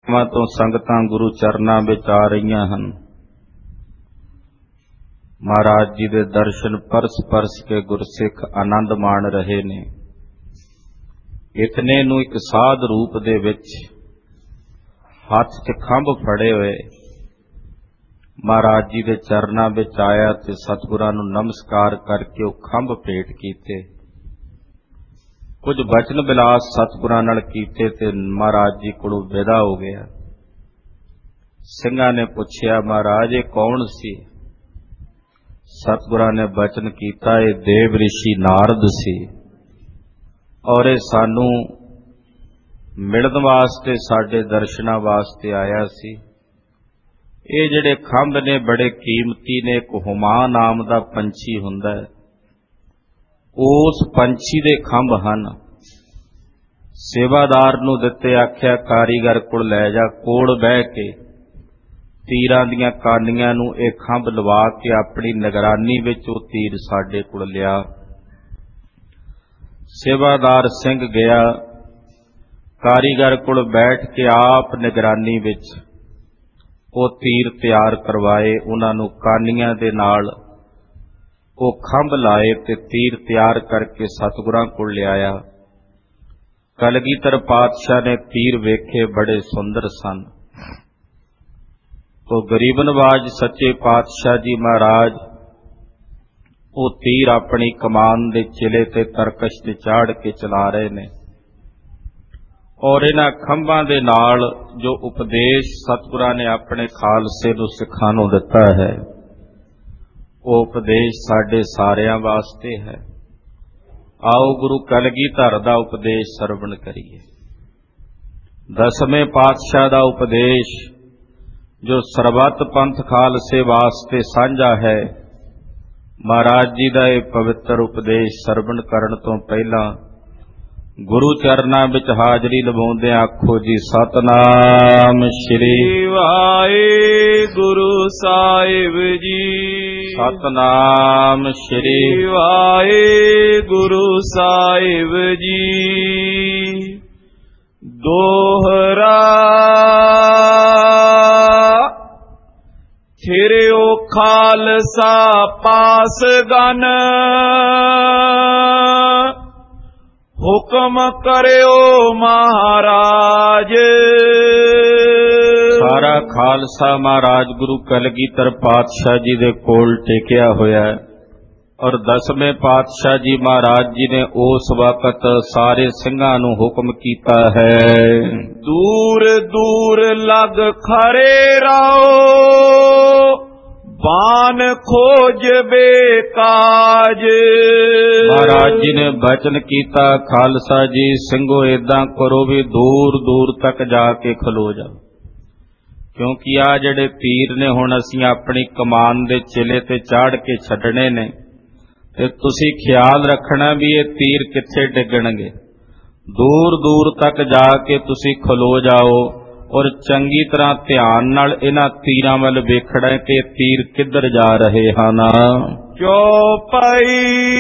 ਤੋਂ ਸੰਗਤਾਂ ਗੁਰੂ ਚਰਨਾਂ ਵਿੱਚ ਆ ਰਹੀਆਂ ਹਨ। ਮਹਾਰਾਜ ਜੀ ਦੇ ਦਰਸ਼ਨ ਪਰਸ ਪਰਸ ਕੇ ਗੁਰਸਿੱਖ ਆਨੰਦ ਮਾਣ ਰਹੇ ਨੇ। ਇਤਨੇ ਨੂੰ ਇੱਕ ਸਾਧ ਰੂਪ ਦੇ ਵਿੱਚ ਹੱਥ 'ਚ ਖੰਭ ਫੜੇ ਹੋਏ ਮਹਾਰਾਜ ਜੀ ਦੇ ਚਰਨਾਂ ਵਿੱਚ ਆਇਆ ਤੇ ਸਤਿਗੁਰਾਂ ਨੂੰ ਨਮਸਕਾਰ ਕਰਕੇ ਉਹ ਖੰਭ ਭੇਟ ਕੀਤੇ। ਕੁਝ ਬਚਨ ਬਿਲਾਸ ਸਤਿਗੁਰਾਂ ਨਾਲ ਕੀਤੇ ਤੇ ਮਹਾਰਾਜ ਜੀ ਕੋਲੋਂ ਵਿਦਾ ਹੋ ਗਿਆ। ਸਿੰਘਾਂ ਨੇ ਪੁੱਛਿਆ, ਮਹਾਰਾਜ ਇਹ ਕੌਣ ਸੀ? ਸਤਿਗੁਰਾਂ ਨੇ ਬਚਨ ਕੀਤਾ, ਇਹ ਦੇਵ ਰਿਸ਼ੀ ਨਾਰਦ ਸੀ ਔਰ ਇਹ ਸਾਨੂੰ ਮਿਲਣ ਵਾਸਤੇ, ਸਾਡੇ ਦਰਸ਼ਨਾਂ ਵਾਸਤੇ ਆਇਆ ਸੀ। ਇਹ ਜਿਹੜੇ ਖੰਭ ਨੇ ਬੜੇ ਕੀਮਤੀ ਨੇ। ਇੱਕ ਹੁਮਾ ਨਾਮ ਦਾ ਪੰਛੀ ਹੁੰਦਾ ਹੈ, ਉਸ ਪੰਛੀ ਦੇ ਖੰਭ ਹਨ। ਸੇਵਾਦਾਰ ਨੂੰ ਦਿੱਤੇ, ਆਖਿਆ ਕਾਰੀਗਰ ਕੋਲ ਲੈ ਜਾ, ਕੋਲ ਬਹਿ ਕੇ ਤੀਰਾਂ ਦੀਆਂ ਕਾਨੀਆਂ ਨੂੰ ਇਹ ਖੰਭ ਲਵਾ ਕੇ ਆਪਣੀ ਨਿਗਰਾਨੀ ਵਿੱਚ ਉਹ ਤੀਰ ਸਾਡੇ ਕੋਲ ਲਿਆ। ਸੇਵਾਦਾਰ ਸਿੰਘ ਗਿਆ, ਕਾਰੀਗਰ ਕੋਲ ਬੈਠ ਕੇ ਆਪ ਨਿਗਰਾਨੀ ਵਿੱਚ ਉਹ ਤੀਰ ਤਿਆਰ ਕਰਵਾਏ। ਉਹਨਾਂ ਨੂੰ ਕਾਨੀਆਂ ਦੇ ਨਾਲ ਉਹ ਖੰਭ ਲਾਏ ਤੇ ਤੀਰ ਤਿਆਰ ਕਰਕੇ ਸਤਿਗੁਰਾਂ ਕੋਲ ਲਿਆਇਆ। ਕਲਗੀਧਰ ਪਾਤਸ਼ਾਹ ਨੇ ਤੀਰ ਵੇਖੇ, ਬੜੇ ਸੁੰਦਰ ਸਨ। ਉਹ ਗਰੀਬ ਨਵਾਜ ਸੱਚੇ ਪਾਤਸ਼ਾਹ ਜੀ ਮਹਾਰਾਜ ਉਹ ਤੀਰ ਆਪਣੀ ਕਮਾਨ ਦੇ ਚਿਲੇ ਤੇ ਤਰਕਸ਼ ਤੇ ਚਾੜ ਕੇ ਚਲਾ ਰਹੇ ਨੇ ਔਰ ਇਹਨਾਂ ਖੰਭਾਂ ਦੇ ਨਾਲ ਜੋ ਉਪਦੇਸ਼ ਸਤਿਗੁਰਾਂ ਨੇ ਆਪਣੇ ਖਾਲਸੇ ਨੂੰ ਸਿੱਖਾਂ ਨੂੰ ਦਿੱਤਾ ਹੈ, ਉਹ ਉਪਦੇਸ਼ ਸਾਡੇ ਸਾਰਿਆਂ ਵਾਸਤੇ ਹੈ। ਆਓ ਗੁਰੂ ਕਲਗੀਧਰ ਦਾ ਉਪਦੇਸ਼ ਸਰਵਣ ਕਰੀਏ। ਦਸਵੇਂ ਪਾਤਸ਼ਾਹ ਦਾ ਉਪਦੇਸ਼ ਜੋ ਸਰਬੱਤ ਪੰਥ ਖਾਲਸੇ ਵਾਸਤੇ ਸਾਂਝਾ ਹੈ, ਮਹਾਰਾਜ ਜੀ ਦਾ ਇਹ ਪਵਿੱਤਰ ਉਪਦੇਸ਼ ਸਰਵਣ ਕਰਨ ਤੋਂ ਪਹਿਲਾਂ ਗੁਰੂ ਚਰਨਾਂ ਵਿੱਚ ਹਾਜ਼ਰੀ ਲਵਾਉਂਦੇ ਆਖੋ ਜੀ, ਸਤਿਨਾਮ ਸ੍ਰੀ ਵਾਹਿਗੁਰੂ ਸਾਹਿਬ ਜੀ। ਸਤਿਨਾਮ ਸ੍ਰੀ ਵਾਹਿਗੁਰੂ ਸਾਹਿਬ ਜੀ। ਦੋਹਰਾ ਥਿਰਿਓ ਖਾਲਸਾ ਪਾਸ ਗਨ, ਹੁਕਮ ਕਰਿਓ ਮਹਾਰਾਜ। ਸਾਰਾ ਖਾਲਸਾ ਮਹਾਰਾਜ ਗੁਰੂ ਕਲਗੀਧਰ ਪਾਤਸ਼ਾਹ ਜੀ ਦੇ ਕੋਲ ਟੇਕਿਆ ਹੋਇਆ ਹੈ ਔਰ ਦਸਵੇਂ ਪਾਤਸ਼ਾਹ ਜੀ ਮਹਾਰਾਜ ਜੀ ਨੇ ਉਸ ਵਕਤ ਸਾਰੇ ਸਿੰਘਾਂ ਨੂੰ ਹੁਕਮ ਕੀਤਾ ਹੈ, ਦੂਰ ਦੂਰ ਲਗ ਖੜੇ ਰਹੋ, ਬਾਨ ਖੋਜਬੇ ਕਾਜ। ਮਹਾਰਾਜ ਜੀ ਨੇ ਬਚਨ ਕੀਤਾ, ਖਾਲਸਾ ਜੀ ਸਿੰਘੋ ਏਦਾਂ ਕਰੋ ਵੀ ਦੂਰ ਦੂਰ ਤੱਕ ਜਾ ਕੇ ਖਲੋ ਜਾਓ, ਕਿਉਂਕਿ ਆ ਜਿਹੜੇ ਤੀਰ ਨੇ ਹੁਣ ਅਸੀਂ ਆਪਣੀ ਕਮਾਨ ਦੇ ਚਿਲੇ ਤੇ ਚਾੜ ਕੇ ਛੱਡਣੇ ਨੇ ਤੇ ਤੁਸੀਂ ਖਿਆਲ ਰੱਖਣਾ ਵੀ ਇਹ ਤੀਰ ਕਿੱਥੇ ਡਿੱਗਣਗੇ। ਦੂਰ ਦੂਰ ਤੱਕ ਜਾ ਕੇ ਤੁਸੀਂ ਖਲੋ ਜਾਓ ਔਰ ਚੰਗੀ ਤਰ੍ਹਾਂ ਧਿਆਨ ਨਾਲ ਇਹਨਾਂ ਤੀਰਾਂ ਵੱਲ ਵੇਖਣਾ ਕਿ ਤੀਰ ਕਿੱਧਰ ਜਾ ਰਹੇ ਹਨ। ਚੌਪਈ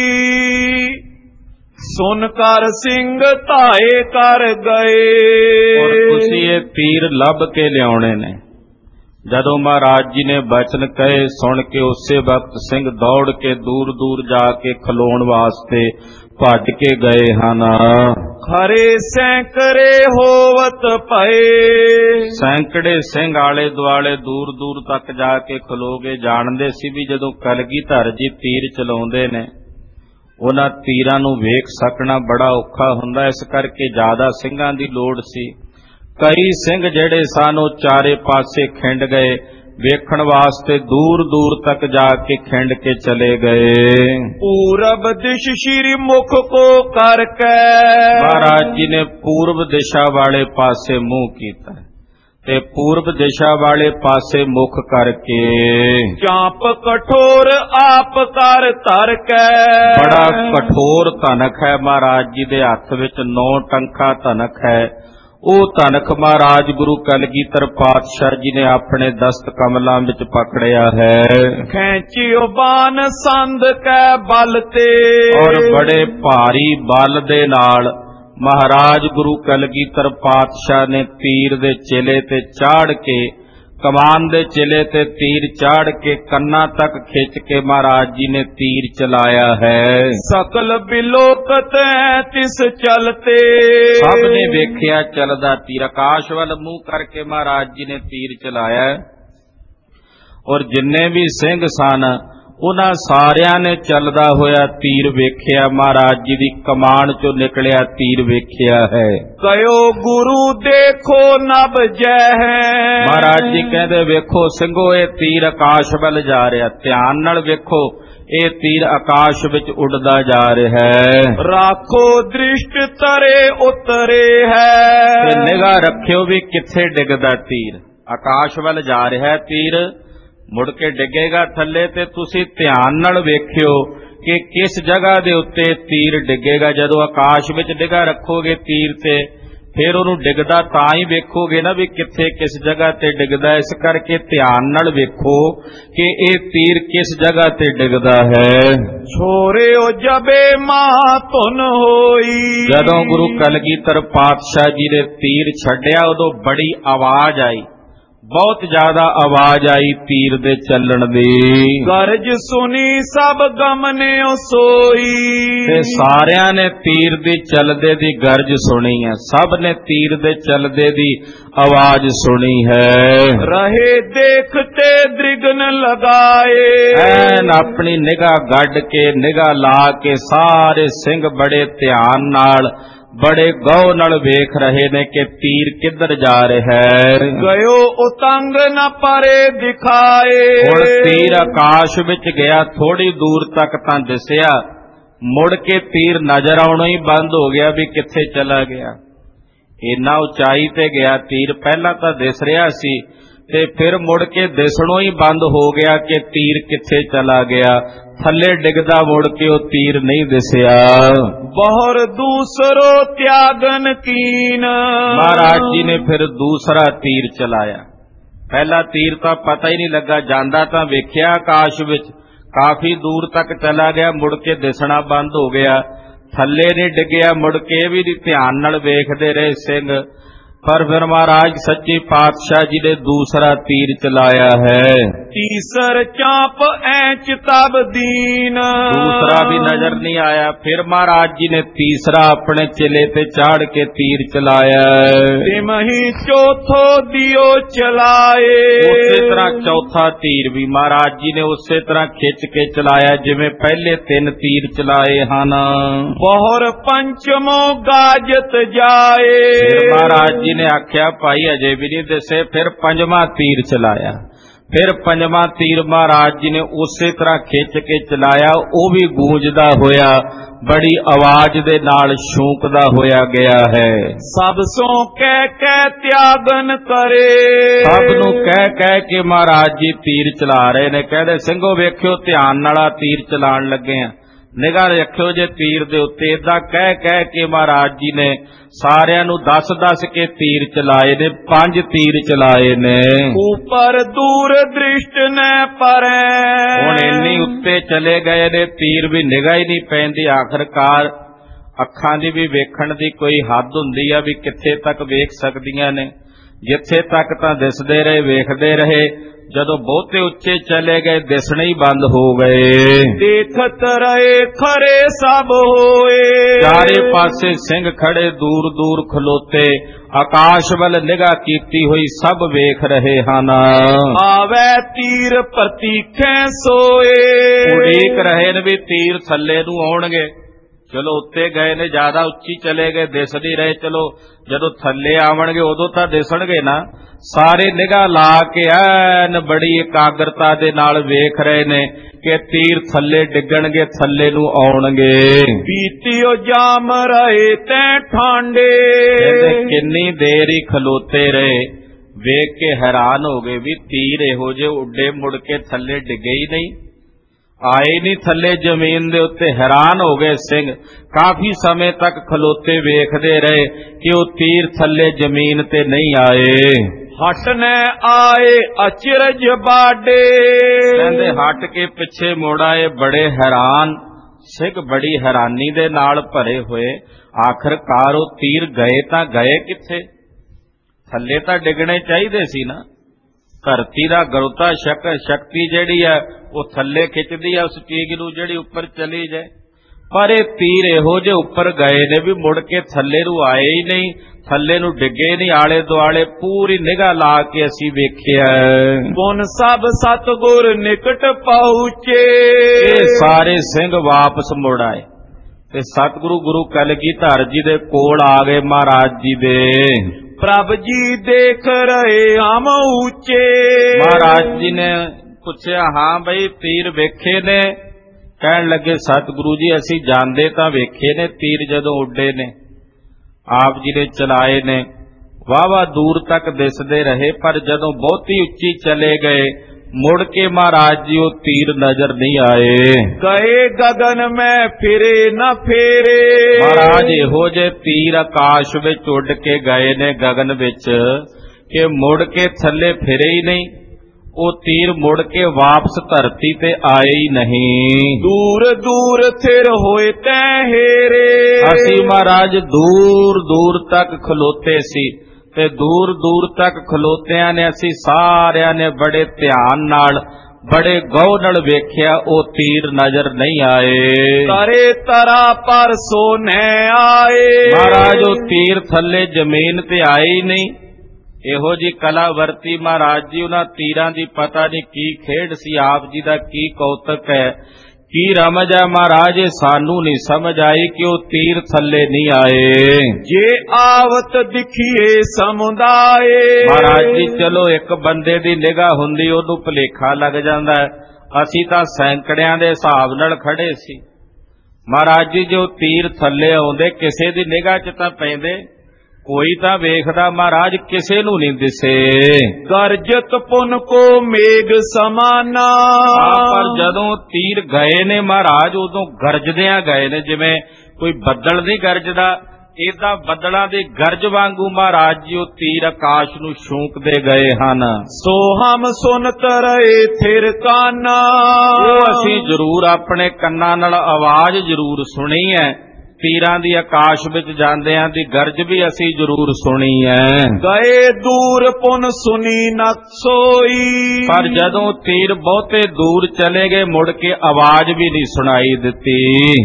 ਸੁਨ ਕਰ ਸਿੰਘ ਧਾਏ ਕਰ ਗਏ। ਔਰ ਤੁਸੀਂ ਇਹ ਤੀਰ ਲੱਭ ਕੇ ਲਿਆਉਣੇ ਨੇ। ਜਦੋਂ ਮਹਾਰਾਜ ਜੀ ਨੇ ਬਚਨ ਕਹੇ ਸੁਣ ਕੇ ਉਸੇ ਵਕਤ ਸਿੰਘ ਦੌੜ ਕੇ ਦੂਰ ਦੂਰ ਜਾ ਕੇ ਖਲੋਣ ਵਾਸਤੇ ਭੱਜ ਕੇ ਗਏ ਹਨ। ਖਰੇ ਸੈਂਕੜੇ ਹੋਵਤ ਪਏ। ਸੈਂਕੜੇ ਸਿੰਘ ਆਲੇ ਦੁਆਲੇ ਦੂਰ ਦੂਰ ਤੱਕ ਜਾ ਕੇ ਖਲੋ ਗਏ। ਜਾਣਦੇ ਸੀ ਵੀ ਜਦੋਂ ਕਲਗੀਧਰ ਜੀ ਤੀਰ ਚਲਾਉਂਦੇ ਨੇ ਉਹਨਾਂ ਤੀਰਾਂ ਨੂੰ ਵੇਖ ਸਕਣਾ ਬੜਾ ਔਖਾ ਹੁੰਦਾ, ਇਸ ਕਰਕੇ ਜ਼ਿਆਦਾ ਸਿੰਘਾਂ ਦੀ ਲੋੜ ਸੀ। ਕਈ ਸਿੰਘ ਜਿਹੜੇ ਸਨ ਉਹ ਚਾਰੇ ਪਾਸੇ ਖਿੰਡ ਗਏ, ਵੇਖਣ ਵਾਸਤੇ ਦੂਰ ਦੂਰ ਤੱਕ ਜਾ ਕੇ ਖਿੰਡ ਕੇ ਚਲੇ ਗਏ। ਪੂਰਬ ਦਿਸ਼ ਸ਼੍ਰੀ ਮੁਖ ਕੋ ਕਰਕੇ। ਮਹਾਰਾਜ ਜੀ ਨੇ ਪੂਰਬ ਦਿਸ਼ਾ ਵਾਲੇ ਪਾਸੇ ਮੂੰਹ ਕੀਤਾ ਤੇ ਪੂਰਬ ਦਿਸ਼ਾ ਵਾਲੇ ਪਾਸੇ ਮੁਖ ਕਰਕੇ ਚਾਪ ਕਠੋਰ ਆਪ ਕਰ ਧਰ ਕੇ। ਬੜਾ ਕਠੋਰ ਧਨਕ ਹੈ ਮਹਾਰਾਜ ਜੀ ਦੇ ਹੱਥ ਵਿੱਚ, 9 ਟੰਕਾ ਧਨਕ ਹੈ। ਉਹ ਧਨਕ ਮਹਾਰਾਜ ਗੁਰੂ ਕਲਗੀਧਰ ਪਾਤਸ਼ਾਹ ਜੀ ਨੇ ਆਪਣੇ ਦਸਤ ਕਮਲਾਂ ਵਿੱਚ ਪਕੜਿਆ ਹੈ। ਖੈਂਚਿਓ ਬਾਨ ਸੰਦ ਕੈ ਬਲ ਤੇ। ਔਰ ਬੜੇ ਭਾਰੀ ਬਲ ਦੇ ਨਾਲ ਮਹਾਰਾਜ ਗੁਰੂ ਕਲਗੀਧਰ ਪਾਤਸ਼ਾਹ ਨੇ ਤੀਰ ਦੇ ਚਿਲੇ ਤੇ ਚਾੜ ਕੇ, ਕਮਾਨ ਦੇ ਚਿਲੇ ਤੇ ਤੀਰ ਚਾੜ ਕੇ ਕੰਨਾਂ ਤੱਕ ਖਿੱਚ ਕੇ ਮਹਾਰਾਜ ਜੀ ਨੇ ਤੀਰ ਚਲਾਇਆ ਹੈ। ਸਕਲ ਬਿਲੋਕਤ ਤਿਸ ਚਲਤੇ, ਸਭ ਨੇ ਵੇਖਿਆ ਚੱਲਦਾ ਤੀਰ, ਆਕਾਸ਼ ਵੱਲ ਮੂੰਹ ਕਰਕੇ ਮਹਾਰਾਜ ਜੀ ਨੇ ਤੀਰ ਚਲਾਇਆ। ਔਰ ਜਿੰਨੇ ਵੀ ਸਿੰਘ ਸਨ ਉਹਨਾਂ ਸਾਰਿਆਂ ਨੇ ਚੱਲਦਾ ਹੋਇਆ ਤੀਰ ਵੇਖਿਆ, ਮਹਾਰਾਜ ਜੀ ਦੀ ਕਮਾਨ ਚੋਂ ਨਿਕਲਿਆ ਤੀਰ ਵੇਖਿਆ ਹੈ। ਕਯੋ ਗੁਰੂ ਦੇਖੋ ਨਭ ਜੈ ਹੈ, ਮਹਾਰਾਜ ਜੀ ਕਹਿੰਦੇ ਵੇਖੋ ਸਿੰਘੋ ਇਹ ਤੀਰ ਆਕਾਸ਼ ਵੱਲ ਜਾ ਰਿਹਾ, ਧਿਆਨ ਨਾਲ ਵੇਖੋ ਇਹ ਤੀਰ ਆਕਾਸ਼ ਵਿੱਚ ਉੱਡਦਾ ਜਾ ਰਿਹਾ ਹੈ। ਰਾਖੋ ਦ੍ਰਿਸ਼ਟ ਤਰੇ ਉਤਰੇ ਹੈ, ਤੇ ਨਿਗਾਹ ਰੱਖਿਓ ਵੀ ਕਿੱਥੇ ਡਿੱਗਦਾ ਤੀਰ, ਆਕਾਸ਼ ਵੱਲ ਜਾ ਰਿਹਾ ਤੀਰ, ਮੁੜ ਕੇ ਡਿੱਗੇਗਾ ਥੱਲੇ, ਤੇ ਤੁਸੀਂ ਧਿਆਨ ਨਾਲ ਵੇਖਿਓ ਕਿ ਕਿਸ ਜਗ੍ਹਾ ਦੇ ਉੱਤੇ ਤੀਰ ਡਿੱਗੇਗਾ। ਜਦੋਂ ਆਕਾਸ਼ ਵਿੱਚ ਨਿਗਾਹ ਰੱਖੋਗੇ ਤੀਰ ਤੇ, ਫਿਰ ਉਹਨੂੰ ਡਿੱਗਦਾ ਤਾਂ ਹੀ ਵੇਖੋਗੇ ਨਾ ਵੀ ਕਿੱਥੇ ਕਿਸ ਜਗ੍ਹਾ ਤੇ ਡਿੱਗਦਾ। ਇਸ ਕਰਕੇ ਧਿਆਨ ਨਾਲ ਵੇਖੋ ਕਿ ਇਹ ਤੀਰ ਕਿਸ ਜਗ੍ਹਾ ਤੇ ਡਿੱਗਦਾ ਹੈ। ਛੋਰਿਓ ਜਬੇ ਮਾਂ ਧੁਨ ਹੋਈ, ਜਦੋਂ ਗੁਰੂ ਕਲਗੀਧਰ ਪਾਤਸ਼ਾਹ ਜੀ ਨੇ ਤੀਰ ਛੱਡਿਆ ਉਦੋਂ ਬੜੀ ਆਵਾਜ਼ ਆਈ, ਬਹੁਤ ਜ਼ਿਆਦਾ ਆਵਾਜ਼ ਆਈ ਤੀਰ ਦੇ ਚੱਲਣ ਦੀ। ਗਰਜ ਸੁਣੀ ਸਭ ਗਮਨਿਓ ਸੋਈ, ਤੇ ਸਾਰਿਆਂ ਨੇ ਤੀਰ ਦੀ ਚੱਲਦੇ ਦੀ ਗਰਜ ਸੁਣੀ ਹੈ, ਸਭ ਨੇ ਤੀਰ ਦੇ ਚੱਲਦੇ ਦੀ ਆਵਾਜ਼ ਸੁਣੀ ਹੈ। ਰਹੇ ਦੇਖਤੇ ਦ੍ਰਿਗਨ ਲਗਾਏ, ਐਨ ਆਪਣੀ ਨਿਗਾਹ ਗੱਡ ਕੇ, ਨਿਗਾਹ ਲਾ ਕੇ ਸਾਰੇ ਸਿੰਘ ਬੜੇ ਧਿਆਨ ਨਾਲ, ਬੜੇ ਗੌਰ ਨਾਲ ਵੇਖ ਰਹੇ ਨੇ ਕਿ ਤੀਰ ਕਿੱਧਰ ਜਾ ਰਿਹਾ ਹੈ। ਗਇਓ ਉਤੰਗ ਨ ਪਰੇ ਦਿਖਾਏ, ਹੁਣ ਤੀਰ ਆਕਾਸ਼ ਵਿੱਚ ਗਿਆ, ਥੋੜੀ ਦੂਰ ਤੱਕ ਤਾਂ ਦਿਸਿਆ, ਮੁੜ ਕੇ ਤੀਰ ਨਜ਼ਰ ਆਉਣਾ ਹੀ ਬੰਦ ਹੋ ਗਿਆ ਵੀ ਕਿੱਥੇ ਚਲਾ ਗਿਆ। ਇੰਨਾ ਉਚਾਈ ਤੇ ਗਿਆ ਤੀਰ, ਪਹਿਲਾਂ ਤਾਂ ਦਿਸ ਰਿਹਾ ਸੀ ਤੇ ਫਿਰ ਮੁੜ ਕੇ ਦਿਸਣੋਂ ਹੀ ਬੰਦ ਹੋ ਗਿਆ ਕਿ ਤੀਰ ਕਿੱਥੇ ਚਲਾ ਗਿਆ। ਥੱਲੇ ਡਿੱਗਦਾ ਮੁੜ ਕੇ ਉਹ ਤੀਰ ਨਹੀਂ ਦਿਸਿਆ। ਬਹੁਰ ਦੂਸਰੋ ਤਿਆਗਨ ਕੀਨ, ਮਹਾਰਾਜ ਜੀ ਨੇ ਫਿਰ ਦੂਸਰਾ ਤੀਰ ਚਲਾਇਆ। ਪਹਿਲਾ ਤੀਰ ਤਾਂ ਪਤਾ ਹੀ ਨਹੀਂ ਲੱਗਾ, ਜਾਂਦਾ ਤਾਂ ਵੇਖਿਆ ਆਕਾਸ਼ ਵਿੱਚ, ਕਾਫੀ ਦੂਰ ਤੱਕ ਚਲਾ ਗਿਆ, ਮੁੜ ਕੇ ਦਿਸਣਾ ਬੰਦ ਹੋ ਗਿਆ, ਥੱਲੇ ਨਹੀਂ ਡਿੱਗਿਆ। ਮੁੜ ਕੇ ਵੀ ਧਿਆਨ ਨਾਲ ਵੇਖਦੇ ਰਹੇ ਸਿੰਘ, ਪਰ ਫਿਰ ਮਹਾਰਾਜ ਸੱਚੇ ਪਾਤਸ਼ਾਹ ਜੀ ਨੇ ਦੂਸਰਾ ਤੀਰ ਚਲਾਇਆ ਹੈ। ਤੀਸਰ ਚਾਪ ਐਂਚ ਤਬ ਦੀਨ, ਦੂਸਰਾ ਵੀ ਨਜ਼ਰ ਨਹੀਂ ਆਇਆ। ਫਿਰ ਮਹਾਰਾਜ ਜੀ ਨੇ ਤੀਸਰਾ ਆਪਣੇ ਚਿਲੇ ਤੇ ਚਾੜ ਕੇ ਤੀਰ ਚਲਾਇਆ। ਤਿਮਹੀ ਚੌਥੋ ਦਿਓ ਚਲਾਏ, ਉਸੇ ਤਰ੍ਹਾਂ ਚੌਥਾ ਤੀਰ ਵੀ ਮਹਾਰਾਜ ਜੀ ਨੇ ਉਸੇ ਤਰ੍ਹਾਂ ਖਿੱਚ ਕੇ ਚਲਾਇਆ ਜਿਵੇਂ ਪਹਿਲੇ 3 ਤੀਰ ਚਲਾਏ ਹਨ। ਬਹੁਰ ਪੰਚਮੋ ਗਾਜਤ ਜਾਏ, ਫਿਰ ਮਹਾਰਾਜ ਜੀ ਨੇ ਆਖਿਆ ਭਾਈ ਅਜੇ ਵੀ ਨਹੀਂ ਦਿਸੇ, ਫਿਰ 5ਵਾਂ ਤੀਰ ਚਲਾਇਆ। ਫਿਰ 5ਵਾਂ ਤੀਰ ਮਹਾਰਾਜ ਜੀ ਨੇ ਉਸੇ ਤਰ੍ਹਾਂ ਖਿੱਚ ਕੇ ਚਲਾਇਆ, ਉਹ ਵੀ ਗੂੰਜਦਾ ਹੋਇਆ, ਬੜੀ ਆਵਾਜ਼ ਦੇ ਨਾਲ ਛੂਕਦਾ ਹੋਇਆ ਗਿਆ ਹੈ। ਸਭ ਸੋ ਕਹਿ ਤਿਆਗਨ ਕਰੇ, ਸਭ ਨੂੰ ਕਹਿ ਕੇ ਮਹਾਰਾਜ ਜੀ ਤੀਰ ਚਲਾ ਰਹੇ ਨੇ। ਕਹਿੰਦੇ ਸਿੰਘੋ ਵੇਖਿਓ ਧਿਆਨ ਨਾਲ ਤੀਰ ਚਲਾਉਣ ਲੱਗੇ ਆ, ਨਿਗਾਹ ਰੱਖਿਓ ਜੇ ਤੀਰ ਦੇ ਉੱਤੇ। ਏਦਾਂ ਕਹਿ ਕੇ ਮਹਾਰਾਜ ਜੀ ਨੇ ਸਾਰਿਆਂ ਨੂੰ ਦੱਸ ਕੇ ਤੀਰ ਚਲਾਏ ਨੇ। 5 ਤੀਰ ਚਲਾਏ ਨੇ। ਉੱਪਰ ਦੂਰ ਦ੍ਰਿਸ਼ਟ ਨ ਪਰੈ, ਹੁਣ ਇੰਨੀ ਉੱਤੇ ਚਲੇ ਗਏ ਨੇ ਤੀਰ ਵੀ ਨਿਗਾਹ ਹੀ ਨਹੀਂ ਪੈਂਦੀ। ਆਖਰਕਾਰ ਅੱਖਾਂ ਦੀ ਵੀ ਵੇਖਣ ਦੀ ਕੋਈ ਹੱਦ ਹੁੰਦੀ ਆ ਵੀ ਕਿੱਥੇ ਤੱਕ ਵੇਖ ਸਕਦੀਆਂ ਨੇ। ਜਿੱਥੇ ਤੱਕ ਤਾਂ ਦਿਸਦੇ ਰਹੇ, ਵੇਖਦੇ ਰਹੇ, ਜਦੋਂ ਬਹੁਤੇ ਉੱਚੇ ਚਲੇ ਗਏ ਦਿਸਣੇ ਹੀ ਬੰਦ ਹੋ ਗਏ। ਦੇਖਤ ਰਹੇ ਖਰੇ ਸਭ ਹੋਏ, ਚਾਰੇ ਪਾਸੇ ਸਿੰਘ ਖੜੇ, ਦੂਰ ਦੂਰ ਖਲੋਤੇ, ਆਕਾਸ਼ ਵੱਲ ਨਿਗਾਹ ਕੀਤੀ ਹੋਈ, ਸਭ ਵੇਖ ਰਹੇ ਹਨ। ਆਵੈ ਤੀਰ ਪ੍ਰਤੀਖੈ ਸੋਏ, ਉਡੀਕ ਰਹੇ ਨੇ ਵੀ ਤੀਰ ਥੱਲੇ ਨੂੰ ਆਉਣਗੇ। ਚਲੋ ਉੱਤੇ ਗਏ ਨੇ, ਜ਼ਿਆਦਾ ਉੱਚੀ ਚਲੇ ਗਏ, ਦਿਸ ਨਹੀਂ ਰਹੇ। ਚਲੋ ਜਦੋਂ ਥੱਲੇ ਆਵਣਗੇ ਉਦੋਂ ਤਾਂ ਦਿਸਣਗੇ ਨਾ। ਸਾਰੇ ਨਿਗਾਹ ਲਾ ਕੇ ਐਨ ਬੜੀ ਇਕਾਗਰਤਾ ਦੇ ਨਾਲ ਵੇਖ ਰਹੇ ਨੇ ਕਿ ਤੀਰ ਥੱਲੇ ਡਿੱਗਣਗੇ, ਥੱਲੇ ਨੂੰ ਆਉਣਗੇ। ਬੀਤਿਓ ਜਾਮ ਰਹੇ ਤੈ ਠਾਂਡੇ, ਕਿੰਨੀ ਦੇਰ ਹੀ ਖਲੋਤੇ ਰਹੇ, ਵੇਖ ਕੇ ਹੈਰਾਨ ਹੋ ਗਏ ਵੀ ਤੀਰ ਇਹੋ ਜਿਹੇ ਉੱਡੇ, ਮੁੜ ਕੇ ਥੱਲੇ ਡਿੱਗੇ ਹੀ ਨਹੀਂ, ਆਏ ਨਹੀਂ ਥੱਲੇ ਜ਼ਮੀਨ ਦੇ ਉੱਤੇ। ਹੈਰਾਨ ਹੋ ਗਏ ਸਿੰਘ, ਕਾਫੀ ਸਮੇਂ ਤੱਕ ਖਲੋਤੇ ਵੇਖਦੇ ਰਹੇ ਕਿ ਉਹ ਤੀਰ ਥੱਲੇ ਜ਼ਮੀਨ ਤੇ ਨਹੀਂ ਆਏ। ਹਟ ਨ ਆਏ ਅਚਰਜ ਬਾਡੇ, ਕਹਿੰਦੇ ਹਟ ਕੇ ਪਿੱਛੇ ਮੁੜ ਆਏ, ਬੜੇ ਹੈਰਾਨ। ਸਿੱਖ ਬੜੀ ਹੈਰਾਨੀ ਦੇ ਨਾਲ ਭਰੇ ਹੋਏ, ਆਖਰਕਾਰ ਉਹ ਤੀਰ ਗਏ ਤਾਂ ਗਏ ਕਿੱਥੇ? ਥੱਲੇ ਤਾਂ ਡਿੱਗਣੇ ਚਾਹੀਦੇ ਸੀ ਨਾ। ਧਰਤੀ ਦਾ ਗੁਰਤਾ ਸ਼ਕਤੀ ਜਿਹੜੀ ਹੈ ਉਹ ਥੱਲੇ ਖਿੱਚਦੀ ਹੈ ਉਸ ਚੀਜ਼ ਨੂੰ ਜਿਹੜੀ ਉੱਪਰ ਚਲੀ ਜਾਏ, ਪਰ ਇਹ ਤੀਰ ਇਹੋ ਜਿਹੇ ਉੱਪਰ ਗਏ ਨੇ ਵੀ ਮੁੜ ਕੇ ਥੱਲੇ ਨੂੰ ਆਏ ਹੀ ਨਹੀਂ, ਥੱਲੇ ਨੂੰ ਡਿੱਗੇ ਨਹੀਂ। ਆਲੇ ਦੁਆਲੇ ਪੂਰੀ ਨਿਗਾਹ ਲਾ ਕੇ ਅਸੀਂ ਵੇਖਿਆ, ਪੁਨ ਸਭ ਸਤਿਗੁਰ ਨਿਕਟ ਪਹੁੰਚੇ। ਇਹ ਸਾਰੇ ਸਿੰਘ ਵਾਪਸ ਮੁੜ ਆਏ ਤੇ ਸਤਿਗੁਰੂ ਗੁਰੂ ਕਲਗੀਧਰ ਜੀ ਦੇ ਕੋਲ ਆ ਗਏ ਮਹਾਰਾਜ ਜੀ ਦੇ। ਪ੍ਰਭ ਜੀ ਦੇਖ ਰਹੇ ਹਮ ਉੱਚੇ। ਮਹਾਰਾਜ ਜੀ ਨੇ ਪੁੱਛਿਆ, ਹਾਂ ਬਈ ਤੀਰ ਵੇਖੇ ਨੇ? ਕਹਿਣ ਲੱਗੇ, ਸਤਿਗੁਰੂ ਜੀ ਅਸੀਂ ਜਾਂਦੇ ਤਾਂ ਵੇਖੇ ਨੇ ਤੀਰ ਜਦੋਂ ਉੱਡੇ ਨੇ, ਆਪ ਜੀ ਨੇ ਚਲਾਏ ਨੇ, ਵਾਹਵਾ ਦੂਰ ਤੱਕ ਦਿਸਦੇ ਰਹੇ, ਪਰ ਜਦੋਂ ਬਹੁਤੀ ਉੱਚੀ ਚਲੇ ਗਏ ਮੁੜ ਕੇ ਮਹਾਰਾਜ ਜੀ ਉਹ ਤੀਰ ਨਜ਼ਰ ਨਹੀਂ ਆਏ। ਗਏ ਗਗਨ ਮੈਂ ਫਿਰੇ ਨਾ ਫੇਰੇ। ਮਹਾਰਾਜ ਇਹੋ ਜਿਹੇ ਤੀਰ ਆਕਾਸ਼ ਵਿੱਚ ਉੱਡ ਕੇ ਗਏ ਨੇ ਗਗਨ ਵਿੱਚ ਕਿ ਮੁੜ ਕੇ ਥੱਲੇ ਫਿਰੇ ਹੀ ਨਹੀਂ। ਉਹ ਤੀਰ ਮੁੜ ਕੇ ਵਾਪਸ ਧਰਤੀ ਤੇ ਆਏ ਹੀ ਨਹੀਂ। ਦੂਰ ਦੂਰ ਥਿਰ ਹੋਏ ਤੈ ਹੇਰੇ। ਅਸੀਂ ਮਹਾਰਾਜ ਦੂਰ ਦੂਰ ਤੱਕ ਖਲੋਤੇ ਸੀ ਤੇ ਦੂਰ ਦੂਰ ਤੱਕ ਖਲੋਤਿਆਂ ਨੇ ਅਸੀਂ ਸਾਰਿਆਂ ਨੇ ਬੜੇ ਧਿਆਨ ਨਾਲ ਬੜੇ ਗੌਰ ਨਾਲ ਵੇਖਿਆ, ਉਹ ਤੀਰ ਨਜ਼ਰ ਨਹੀਂ ਆਏ। ਤਰੇ ਤਰਾ ਪਰ ਸੋਨੇ ਆਏ। ਮਹਾਰਾਜ ਉਹ ਤੀਰ ਥੱਲੇ ਜ਼ਮੀਨ ਤੇ ਆਏ ਹੀ ਨਹੀਂ। ਇਹੋ ਜੀ ਕਲਾ ਵਰਤੀ ਮਹਾਰਾਜ ਜੀ, ਉਹਨਾਂ ਤੀਰਾਂ ਦੀ ਪਤਾ ਨਹੀਂ ਕੀ ਖੇਡ ਸੀ, ਆਪ ਜੀ ਦਾ ਕੀ ਕੌਤਕ ਹੈ, ਕੀ ਰਮਜ ਹੈ ਮਹਾਰਾਜ, ਸਾਨੂੰ ਨਹੀਂ ਸਮਝ ਆਈ ਕਿ ਉਹ ਤੀਰ ਥੱਲੇ ਨਹੀਂ ਆਏ। ਜੇ ਆਵਤ ਦਿਖੀਏ ਸਮੁਦਾਏ। ਮਹਾਰਾਜ ਜੀ ਚਲੋ ਇੱਕ ਬੰਦੇ ਦੀ ਨਿਗਾਹ ਹੁੰਦੀ ਉਹਨੂੰ ਭੁਲੇਖਾ ਲੱਗ ਜਾਂਦਾ ਹੈ, ਅਸੀਂ ਤਾਂ ਸੈਂਕੜਿਆਂ ਦੇ ਹਿਸਾਬ ਨਾਲ ਖੜੇ ਸੀ। ਮਹਾਰਾਜ ਜੀ ਜੋ ਤੀਰ ਥੱਲੇ ਆਉਂਦੇ ਕਿਸੇ ਦੀ ਨਿਗਾਹ 'ਚ ਤਾਂ ਪੈਂਦੇ, ਕੋਈ ਤਾਂ ਵੇਖਦਾ ਮਹਾਰਾਜ, ਕਿਸੇ ਨੂੰ ਨਹੀਂ ਦਿਸੇ। ਗਰਜਤ ਪੁਨ ਕੋ ਮੇਘ ਸਮਾਨਾ। ਪਰ ਜਦੋਂ ਤੀਰ ਗਏ ਨੇ ਮਹਾਰਾਜ ਉਦੋਂ ਗਰਜਦਿਆਂ ਗਏ ਨੇ, ਜਿਵੇਂ ਕੋਈ ਬੱਦਲ ਨਹੀਂ ਗਰਜਦਾ, ਏਦਾਂ ਬੱਦਲਾਂ ਦੇ ਗਰਜ ਵਾਂਗੂ ਮਹਾਰਾਜ ਜੀ ਉਹ ਤੀਰ ਆਕਾਸ਼ ਨੂੰ ਛੂਕਦੇ ਗਏ ਹਨ। ਸੋ ਹਮ ਸੁਨਤ ਰਹੇ ਥਿਰ ਕਾਨਾ। ਉਹ ਅਸੀਂ ਜ਼ਰੂਰ ਆਪਣੇ ਕੰਨਾਂ ਨਾਲ ਆਵਾਜ਼ ਜ਼ਰੂਰ ਸੁਣੀ ਹੈ, ਤੀਰਾਂ ਦੀ ਆਕਾਸ਼ ਵਿੱਚ ਜਾਂਦਿਆਂ ਦੀ ਗਰਜ ਵੀ ਅਸੀਂ ਜ਼ਰੂਰ ਸੁਣੀ ਹੈ। ਗਏ ਦੂਰ ਪੁਨ ਸੁਣੀ ਨ ਸੋਈ। ਪਰ ਜਦੋਂ ਤੀਰ ਬਹੁਤੇ ਦੂਰ ਚਲੇ ਗਏ ਮੁੜ ਕੇ ਆਵਾਜ਼ ਵੀ ਨਹੀਂ ਸੁਣਾਈ ਦਿੱਤੀ।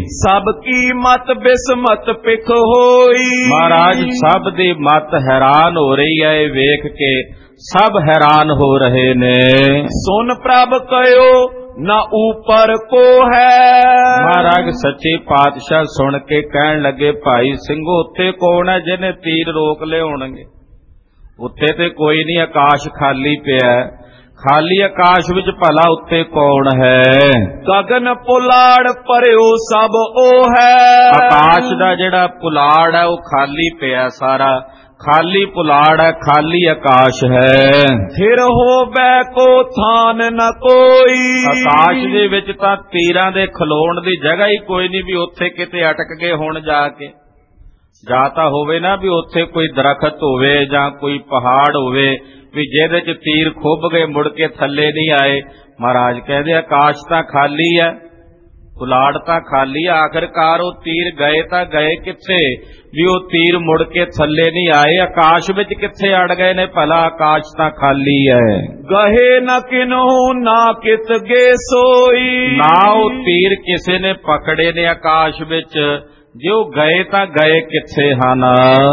ਸਭ ਕੀ ਮਤ ਬਿਸਮਤ ਪਿਖ ਹੋਈ। ਮਹਾਰਾਜ ਸਭ ਦੀ ਮਤ ਹੈਰਾਨ ਹੋ ਰਹੀ ਹੈ, ਇਹ ਵੇਖ ਕੇ ਸਭ ਹੈਰਾਨ ਹੋ ਰਹੇ ਨੇ। ਸੁਨ ਪ੍ਰਭ ਕਯੋ ਨਾ ਊਪਰ ਕੋ ਹੈ। ਮਹਾਰਾਜ ਸੱਚੇ ਪਾਤਸ਼ਾਹ ਸੁਣ ਕੇ ਕਹਿਣ ਲੱਗੇ, ਭਾਈ ਸਿੰਘੋ ਉੱਤੇ ਕੌਣ ਹੈ ਜਿਹਨੇ ਤੀਰ ਰੋਕ ਲਏ ਹੋਣਗੇ? ਉੱਤੇ ਤੇ ਕੋਈ ਨਹੀਂ, ਆਕਾਸ਼ ਖਾਲੀ ਪਿਆ। ਖਾਲੀ ਆਕਾਸ਼ ਵਿੱਚ ਭਲਾ ਉੱਤੇ ਕੌਣ ਹੈ? ਗਗਨ ਪੁਲਾੜ ਭਰਿਓ ਸਭ ਉਹ ਹੈ। ਆਕਾਸ਼ ਦਾ ਜਿਹੜਾ ਪੁਲਾੜ ਹੈ ਉਹ ਖਾਲੀ ਪਿਆ, ਸਾਰਾ ਖਾਲੀ ਪੁਲਾੜ ਹੈ, ਖਾਲੀ ਆਕਾਸ਼ ਹੈ। ਫਿਰ ਹੋਵੇ ਕੋ ਥਾਨ ਨ ਕੋਈ। ਆਕਾਸ਼ ਦੇ ਵਿੱਚ ਤਾਂ ਤੀਰਾਂ ਦੇ ਖਲੋਣ ਦੀ ਜਗ੍ਹਾ ਹੀ ਕੋਈ ਨਹੀਂ ਵੀ ਉੱਥੇ ਕਿਤੇ ਅਟਕ ਗਏ ਹੁਣ ਜਾ ਕੇ। ਜਾਂ ਤਾਂ ਹੋਵੇ ਨਾ ਵੀ ਉੱਥੇ ਕੋਈ ਦਰਖਤ ਹੋਵੇ ਜਾਂ ਕੋਈ ਪਹਾੜ ਹੋਵੇ ਵੀ ਜਿਹਦੇ 'ਚ ਤੀਰ ਖੁੱਭ ਗਏ ਮੁੜ ਕੇ ਥੱਲੇ ਨਹੀਂ ਆਏ। ਮਹਾਰਾਜ ਕਹਿੰਦੇ ਆਕਾਸ਼ ਤਾਂ ਖਾਲੀ ਹੈ, ਪੁਲਾੜ ਤਾਂ ਖਾਲੀ, ਆਖਿਰਕਾਰ ਉਹ ਤੀਰ ਗਏ ਤਾਂ ਗਏ ਕਿੱਥੇ ਵੀ ਉਹ ਤੀਰ ਮੁੜ ਕੇ ਥੱਲੇ ਨਹੀਂ ਆਏ? ਆਕਾਸ਼ ਵਿੱਚ ਕਿੱਥੇ ਅੜ ਗਏ ਨੇ ਭਲਾ? ਆਕਾਸ਼ ਤਾਂ ਖਾਲੀ ਹੈ। ਗਹੇ ਨ ਕਿਨਹੂ ਨਾ ਕਿਤ ਗੇ ਸੋਈ। ਨਾ ਉਹ ਤੀਰ ਕਿਸੇ ਨੇ ਪਕੜੇ ਨੇ ਆਕਾਸ਼ ਵਿੱਚ, ਜੇ ਉਹ ਗਏ ਤਾਂ ਗਏ ਕਿੱਥੇ ਹਨ?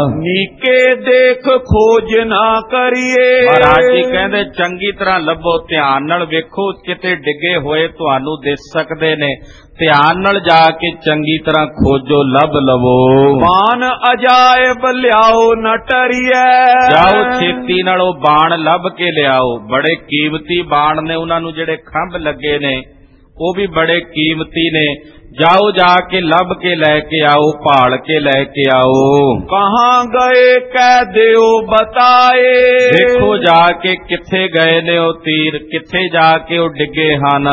ਨੀਕੇ ਦੇਖ ਖੋਜ ਨਾ ਕਰੀਏ। ਮਹਾਰਾਜ ਜੀ ਕਹਿੰਦੇ ਚੰਗੀ ਤਰ੍ਹਾਂ ਲੱਭੋ, ਧਿਆਨ ਨਾਲ ਵੇਖੋ, ਕਿਤੇ ਡਿੱਗੇ ਹੋਏ ਤੁਹਾਨੂੰ ਦਿਸ ਸਕਦੇ ਨੇ, ਧਿਆਨ ਨਾਲ ਜਾ ਕੇ ਚੰਗੀ ਤਰ੍ਹਾਂ ਖੋਜੋ, ਲੱਭ ਲਵੋ। ਬਾਣ ਅਜਾਇਬ ਲਿਆਓ ਨ ਟਰੀਐ। ਜਾਓ ਛੇਤੀ ਨਾਲ ਉਹ ਬਾਣ ਲੱਭ ਕੇ ਲਿਆਓ, ਬੜੇ ਕੀਮਤੀ ਬਾਣ ਨੇ, ਉਹਨਾਂ ਨੂੰ ਜਿਹੜੇ ਖੰਭ ਲੱਗੇ ਨੇ ਉਹ ਵੀ ਬੜੇ ਕੀਮਤੀ ਨੇ। ਜਾਓ ਜਾ ਕੇ ਲੱਭ ਕੇ ਲੈ ਕੇ ਆਓ, ਭਾਲ ਕੇ ਲੈ ਕੇ ਆਓ। ਕਹਾਂ ਗਏ ਕਹਿ ਦਿਓ ਬਤਾਏ। ਦੇਖੋ ਜਾ ਕੇ ਕਿੱਥੇ ਗਏ ਨੇ ਉਹ ਤੀਰ, ਕਿੱਥੇ ਜਾ ਕੇ ਉਹ ਡਿੱਗੇ ਹਨ।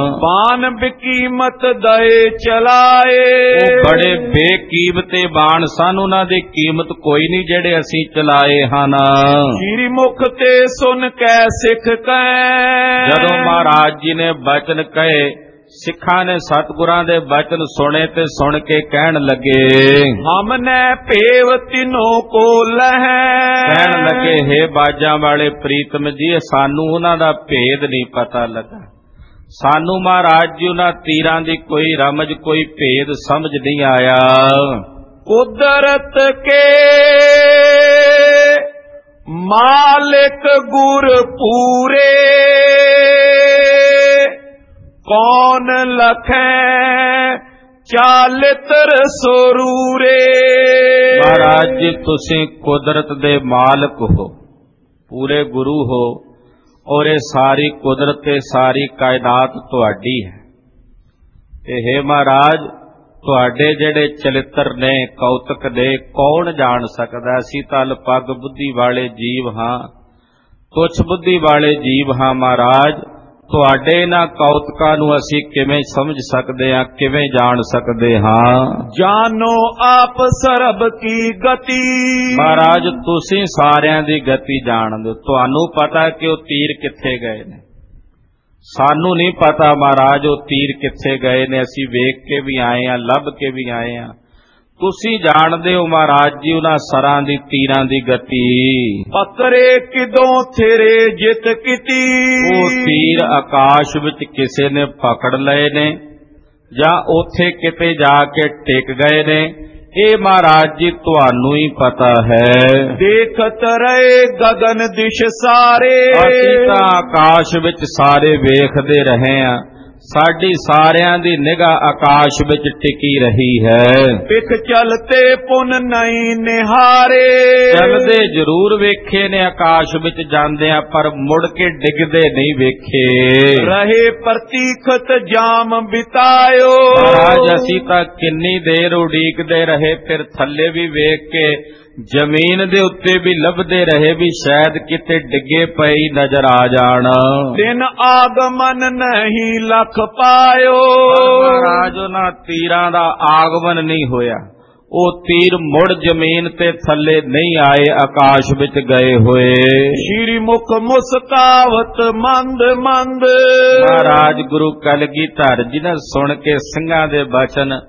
ਬਾਣ ਬਕੀਮਤ ਦਏ ਚਲਾਏ। ਉਹ ਬੜੇ ਬੇਕੀਮਤੇ ਬਾਣ ਸਨ, ਉਹਨਾਂ ਦੀ ਕੀਮਤ ਕੋਈ ਨਹੀਂ ਜਿਹੜੇ ਅਸੀਂ ਚਲਾਏ ਹਨ। ਸ੍ਰੀ ਮੁਖ ਤੇ ਸੁਨ ਕੈ ਸਿੱਖ ਕੈ। ਜਦੋਂ ਮਹਾਰਾਜ ਜੀ ਨੇ ਬਚਨ ਕਹੇ ਸਿੱਖਾਂ ਨੇ ਸਤਿਗੁਰਾਂ ਦੇ ਬਚਨ ਸੁਣੇ ਤੇ ਸੁਣ ਕੇ ਕਹਿਣ ਲੱਗੇ, ਹਮਨੇ ਭੇਵ ਤਿਨੋ ਕੋ ਲਹੈ। ਕਹਿਣ ਲੱਗੇ, ਹੇ ਬਾਜਾਂ ਵਾਲੇ ਪ੍ਰੀਤਮ ਜੀ, ਸਾਨੂੰ ਉਹਨਾਂ ਦਾ ਭੇਦ ਨਹੀਂ ਪਤਾ ਲੱਗਾ। ਸਾਨੂੰ ਮਹਾਰਾਜ ਜੀ ਉਹਨਾਂ ਤੀਰਾਂ ਦੀ ਕੋਈ ਰਮਜ, ਕੋਈ ਭੇਦ ਸਮਝ ਨਹੀਂ ਆਇਆ। ਕੁਦਰਤ ਕੇ ਮਾਲਿਕ ਗੁਰ ਪੂਰੇ, ਕੌਣ ਲਖੈ ਚਾਲਿਤਰ ਸਰੂਰੇ। ਮਹਾਰਾਜ ਜੀ, ਤੁਸੀਂ ਕੁਦਰਤ ਦੇ ਮਾਲਕ ਹੋ, ਪੂਰੇ ਗੁਰੂ ਹੋ, ਔਰ ਇਹ ਸਾਰੀ ਕੁਦਰਤ ਤੇ ਸਾਰੀ ਕਾਇਨਾਤ ਤੁਹਾਡੀ ਹੈ। ਤੇ ਹੇ ਮਹਾਰਾਜ, ਤੁਹਾਡੇ ਜਿਹੜੇ ਚਲਿੱਤਰ ਨੇ, ਕੌਤਕ ਨੇ, ਕੌਣ ਜਾਣ ਸਕਦਾ। ਅਸੀਂ ਤਾਂ ਅਲਪੱਗ ਬੁੱਧੀ ਵਾਲੇ ਜੀਵ ਹਾਂ, ਤੁੱਛ ਬੁੱਧੀ ਵਾਲੇ ਜੀਵ ਹਾਂ। ਮਹਾਰਾਜ, ਤੁਹਾਡੇ ਇਹਨਾਂ ਕੌਤਕਾਂ ਨੂੰ ਅਸੀਂ ਕਿਵੇਂ ਸਮਝ ਸਕਦੇ ਹਾਂ, ਕਿਵੇਂ ਜਾਣ ਸਕਦੇ ਹਾਂ। ਜਾਨੋ ਆਪ ਸਰਬ ਕੀ ਗਤੀ। ਮਹਾਰਾਜ, ਤੁਸੀਂ ਸਾਰਿਆਂ ਦੀ ਗਤੀ ਜਾਣਦੇ ਹੋ। ਤੁਹਾਨੂੰ ਪਤਾ ਕਿ ਉਹ ਤੀਰ ਕਿੱਥੇ ਗਏ ਨੇ, ਸਾਨੂੰ ਨਹੀਂ ਪਤਾ ਮਹਾਰਾਜ ਉਹ ਤੀਰ ਕਿੱਥੇ ਗਏ ਨੇ। ਅਸੀਂ ਵੇਖ ਕੇ ਵੀ ਆਏ ਹਾਂ, ਲੱਭ ਕੇ ਵੀ ਆਏ ਹਾਂ। ਤੁਸੀਂ ਜਾਣਦੇ ਹੋ ਮਹਾਰਾਜ ਜੀ ਉਹਨਾਂ ਸਰਾਂ ਦੀ, ਤੀਰਾਂ ਦੀ ਗਤੀ। ਪਕਰੇ ਕਿਦੋਂ ਥੇਰੇ ਜਿਤ ਕੀਤੀ। ਉਹ ਤੀਰ ਆਕਾਸ਼ ਵਿੱਚ ਕਿਸੇ ਨੇ ਪਕੜ ਲਏ ਨੇ ਜਾਂ ਉੱਥੇ ਕਿਤੇ ਜਾ ਕੇ ਟਿਕ ਗਏ ਨੇ, ਇਹ ਮਹਾਰਾਜ ਜੀ ਤੁਹਾਨੂੰ ਹੀ ਪਤਾ ਹੈ। ਦੇਖਤ ਰਹੇ ਗगन ਦਿਸ਼ ਸਾਰੇ। ਅਸੀਂ ਤਾਂ ਆਕਾਸ਼ ਵਿੱਚ ਸਾਰੇ ਵੇਖਦੇ ਰਹੇ ਹਾਂ, ਸਾਡੀ ਸਾਰਿਆਂ ਦੀ ਨਿਗਾਹ ਆਕਾਸ਼ ਵਿੱਚ ਟਿਕੀ ਰਹੀ ਹੈ। ਪਿਖ ਚਲਤੇ ਪੁਨ ਨਹੀਂ ਨਿਹਾਰੇ। ਚਲਦੇ ਜ਼ਰੂਰ ਵੇਖੇ ਨੇ ਆਕਾਸ਼ ਵਿੱਚ ਜਾਂਦਿਆਂ, ਪਰ ਮੁੜ ਕੇ ਡਿੱਗਦੇ ਨਹੀਂ ਵੇਖੇ। ਰਹੇ ਪ੍ਰਤੀਖਤ ਜਾਮ ਬਿਤਾਇਓ। ਮਹਾਰਾਜ, ਅਸੀਂ ਤਾਂ ਕਿੰਨੀ ਦੇਰ ਉਡੀਕਦੇ ਰਹੇ, ਫਿਰ ਥੱਲੇ ਵੀ ਵੇਖ ਕੇ ਜ਼ਮੀਨ ਦੇ ਉੱਤੇ ਵੀ ਲੱਭਦੇ ਰਹੇ ਵੀ ਸ਼ਾਇਦ ਕਿਤੇ ਡਿੱਗੇ ਪਈ ਨਜ਼ਰ ਆ ਜਾਣ। ਦਿਨ ਆਗਮਨ ਨਹੀਂ ਲਖ ਪਾਇਓ। ਮਹਾਰਾਜ, ਉਹਨਾਂ ਤੀਰਾਂ ਦਾ ਆਗਮਨ ਨਹੀਂ ਹੋਇਆ। ਉਹ ਤੀਰ ਮੁੜ ਜ਼ਮੀਨ ਤੇ ਥੱਲੇ ਨਹੀਂ ਆਏ, ਆਕਾਸ਼ ਵਿੱਚ ਗਏ ਹੋਏ। ਸ਼੍ਰੀ ਮੁਖ ਮੁਸਕਾਵਤ ਮੰਦ ਮੰਦ। ਮਹਾਰਾਜ ਗੁਰੂ ਕਲਗੀਧਰ ਜੀ ਨੇ ਸੁਣ ਕੇ ਸਿੰਘਾਂ ਦੇ ਬਚਨ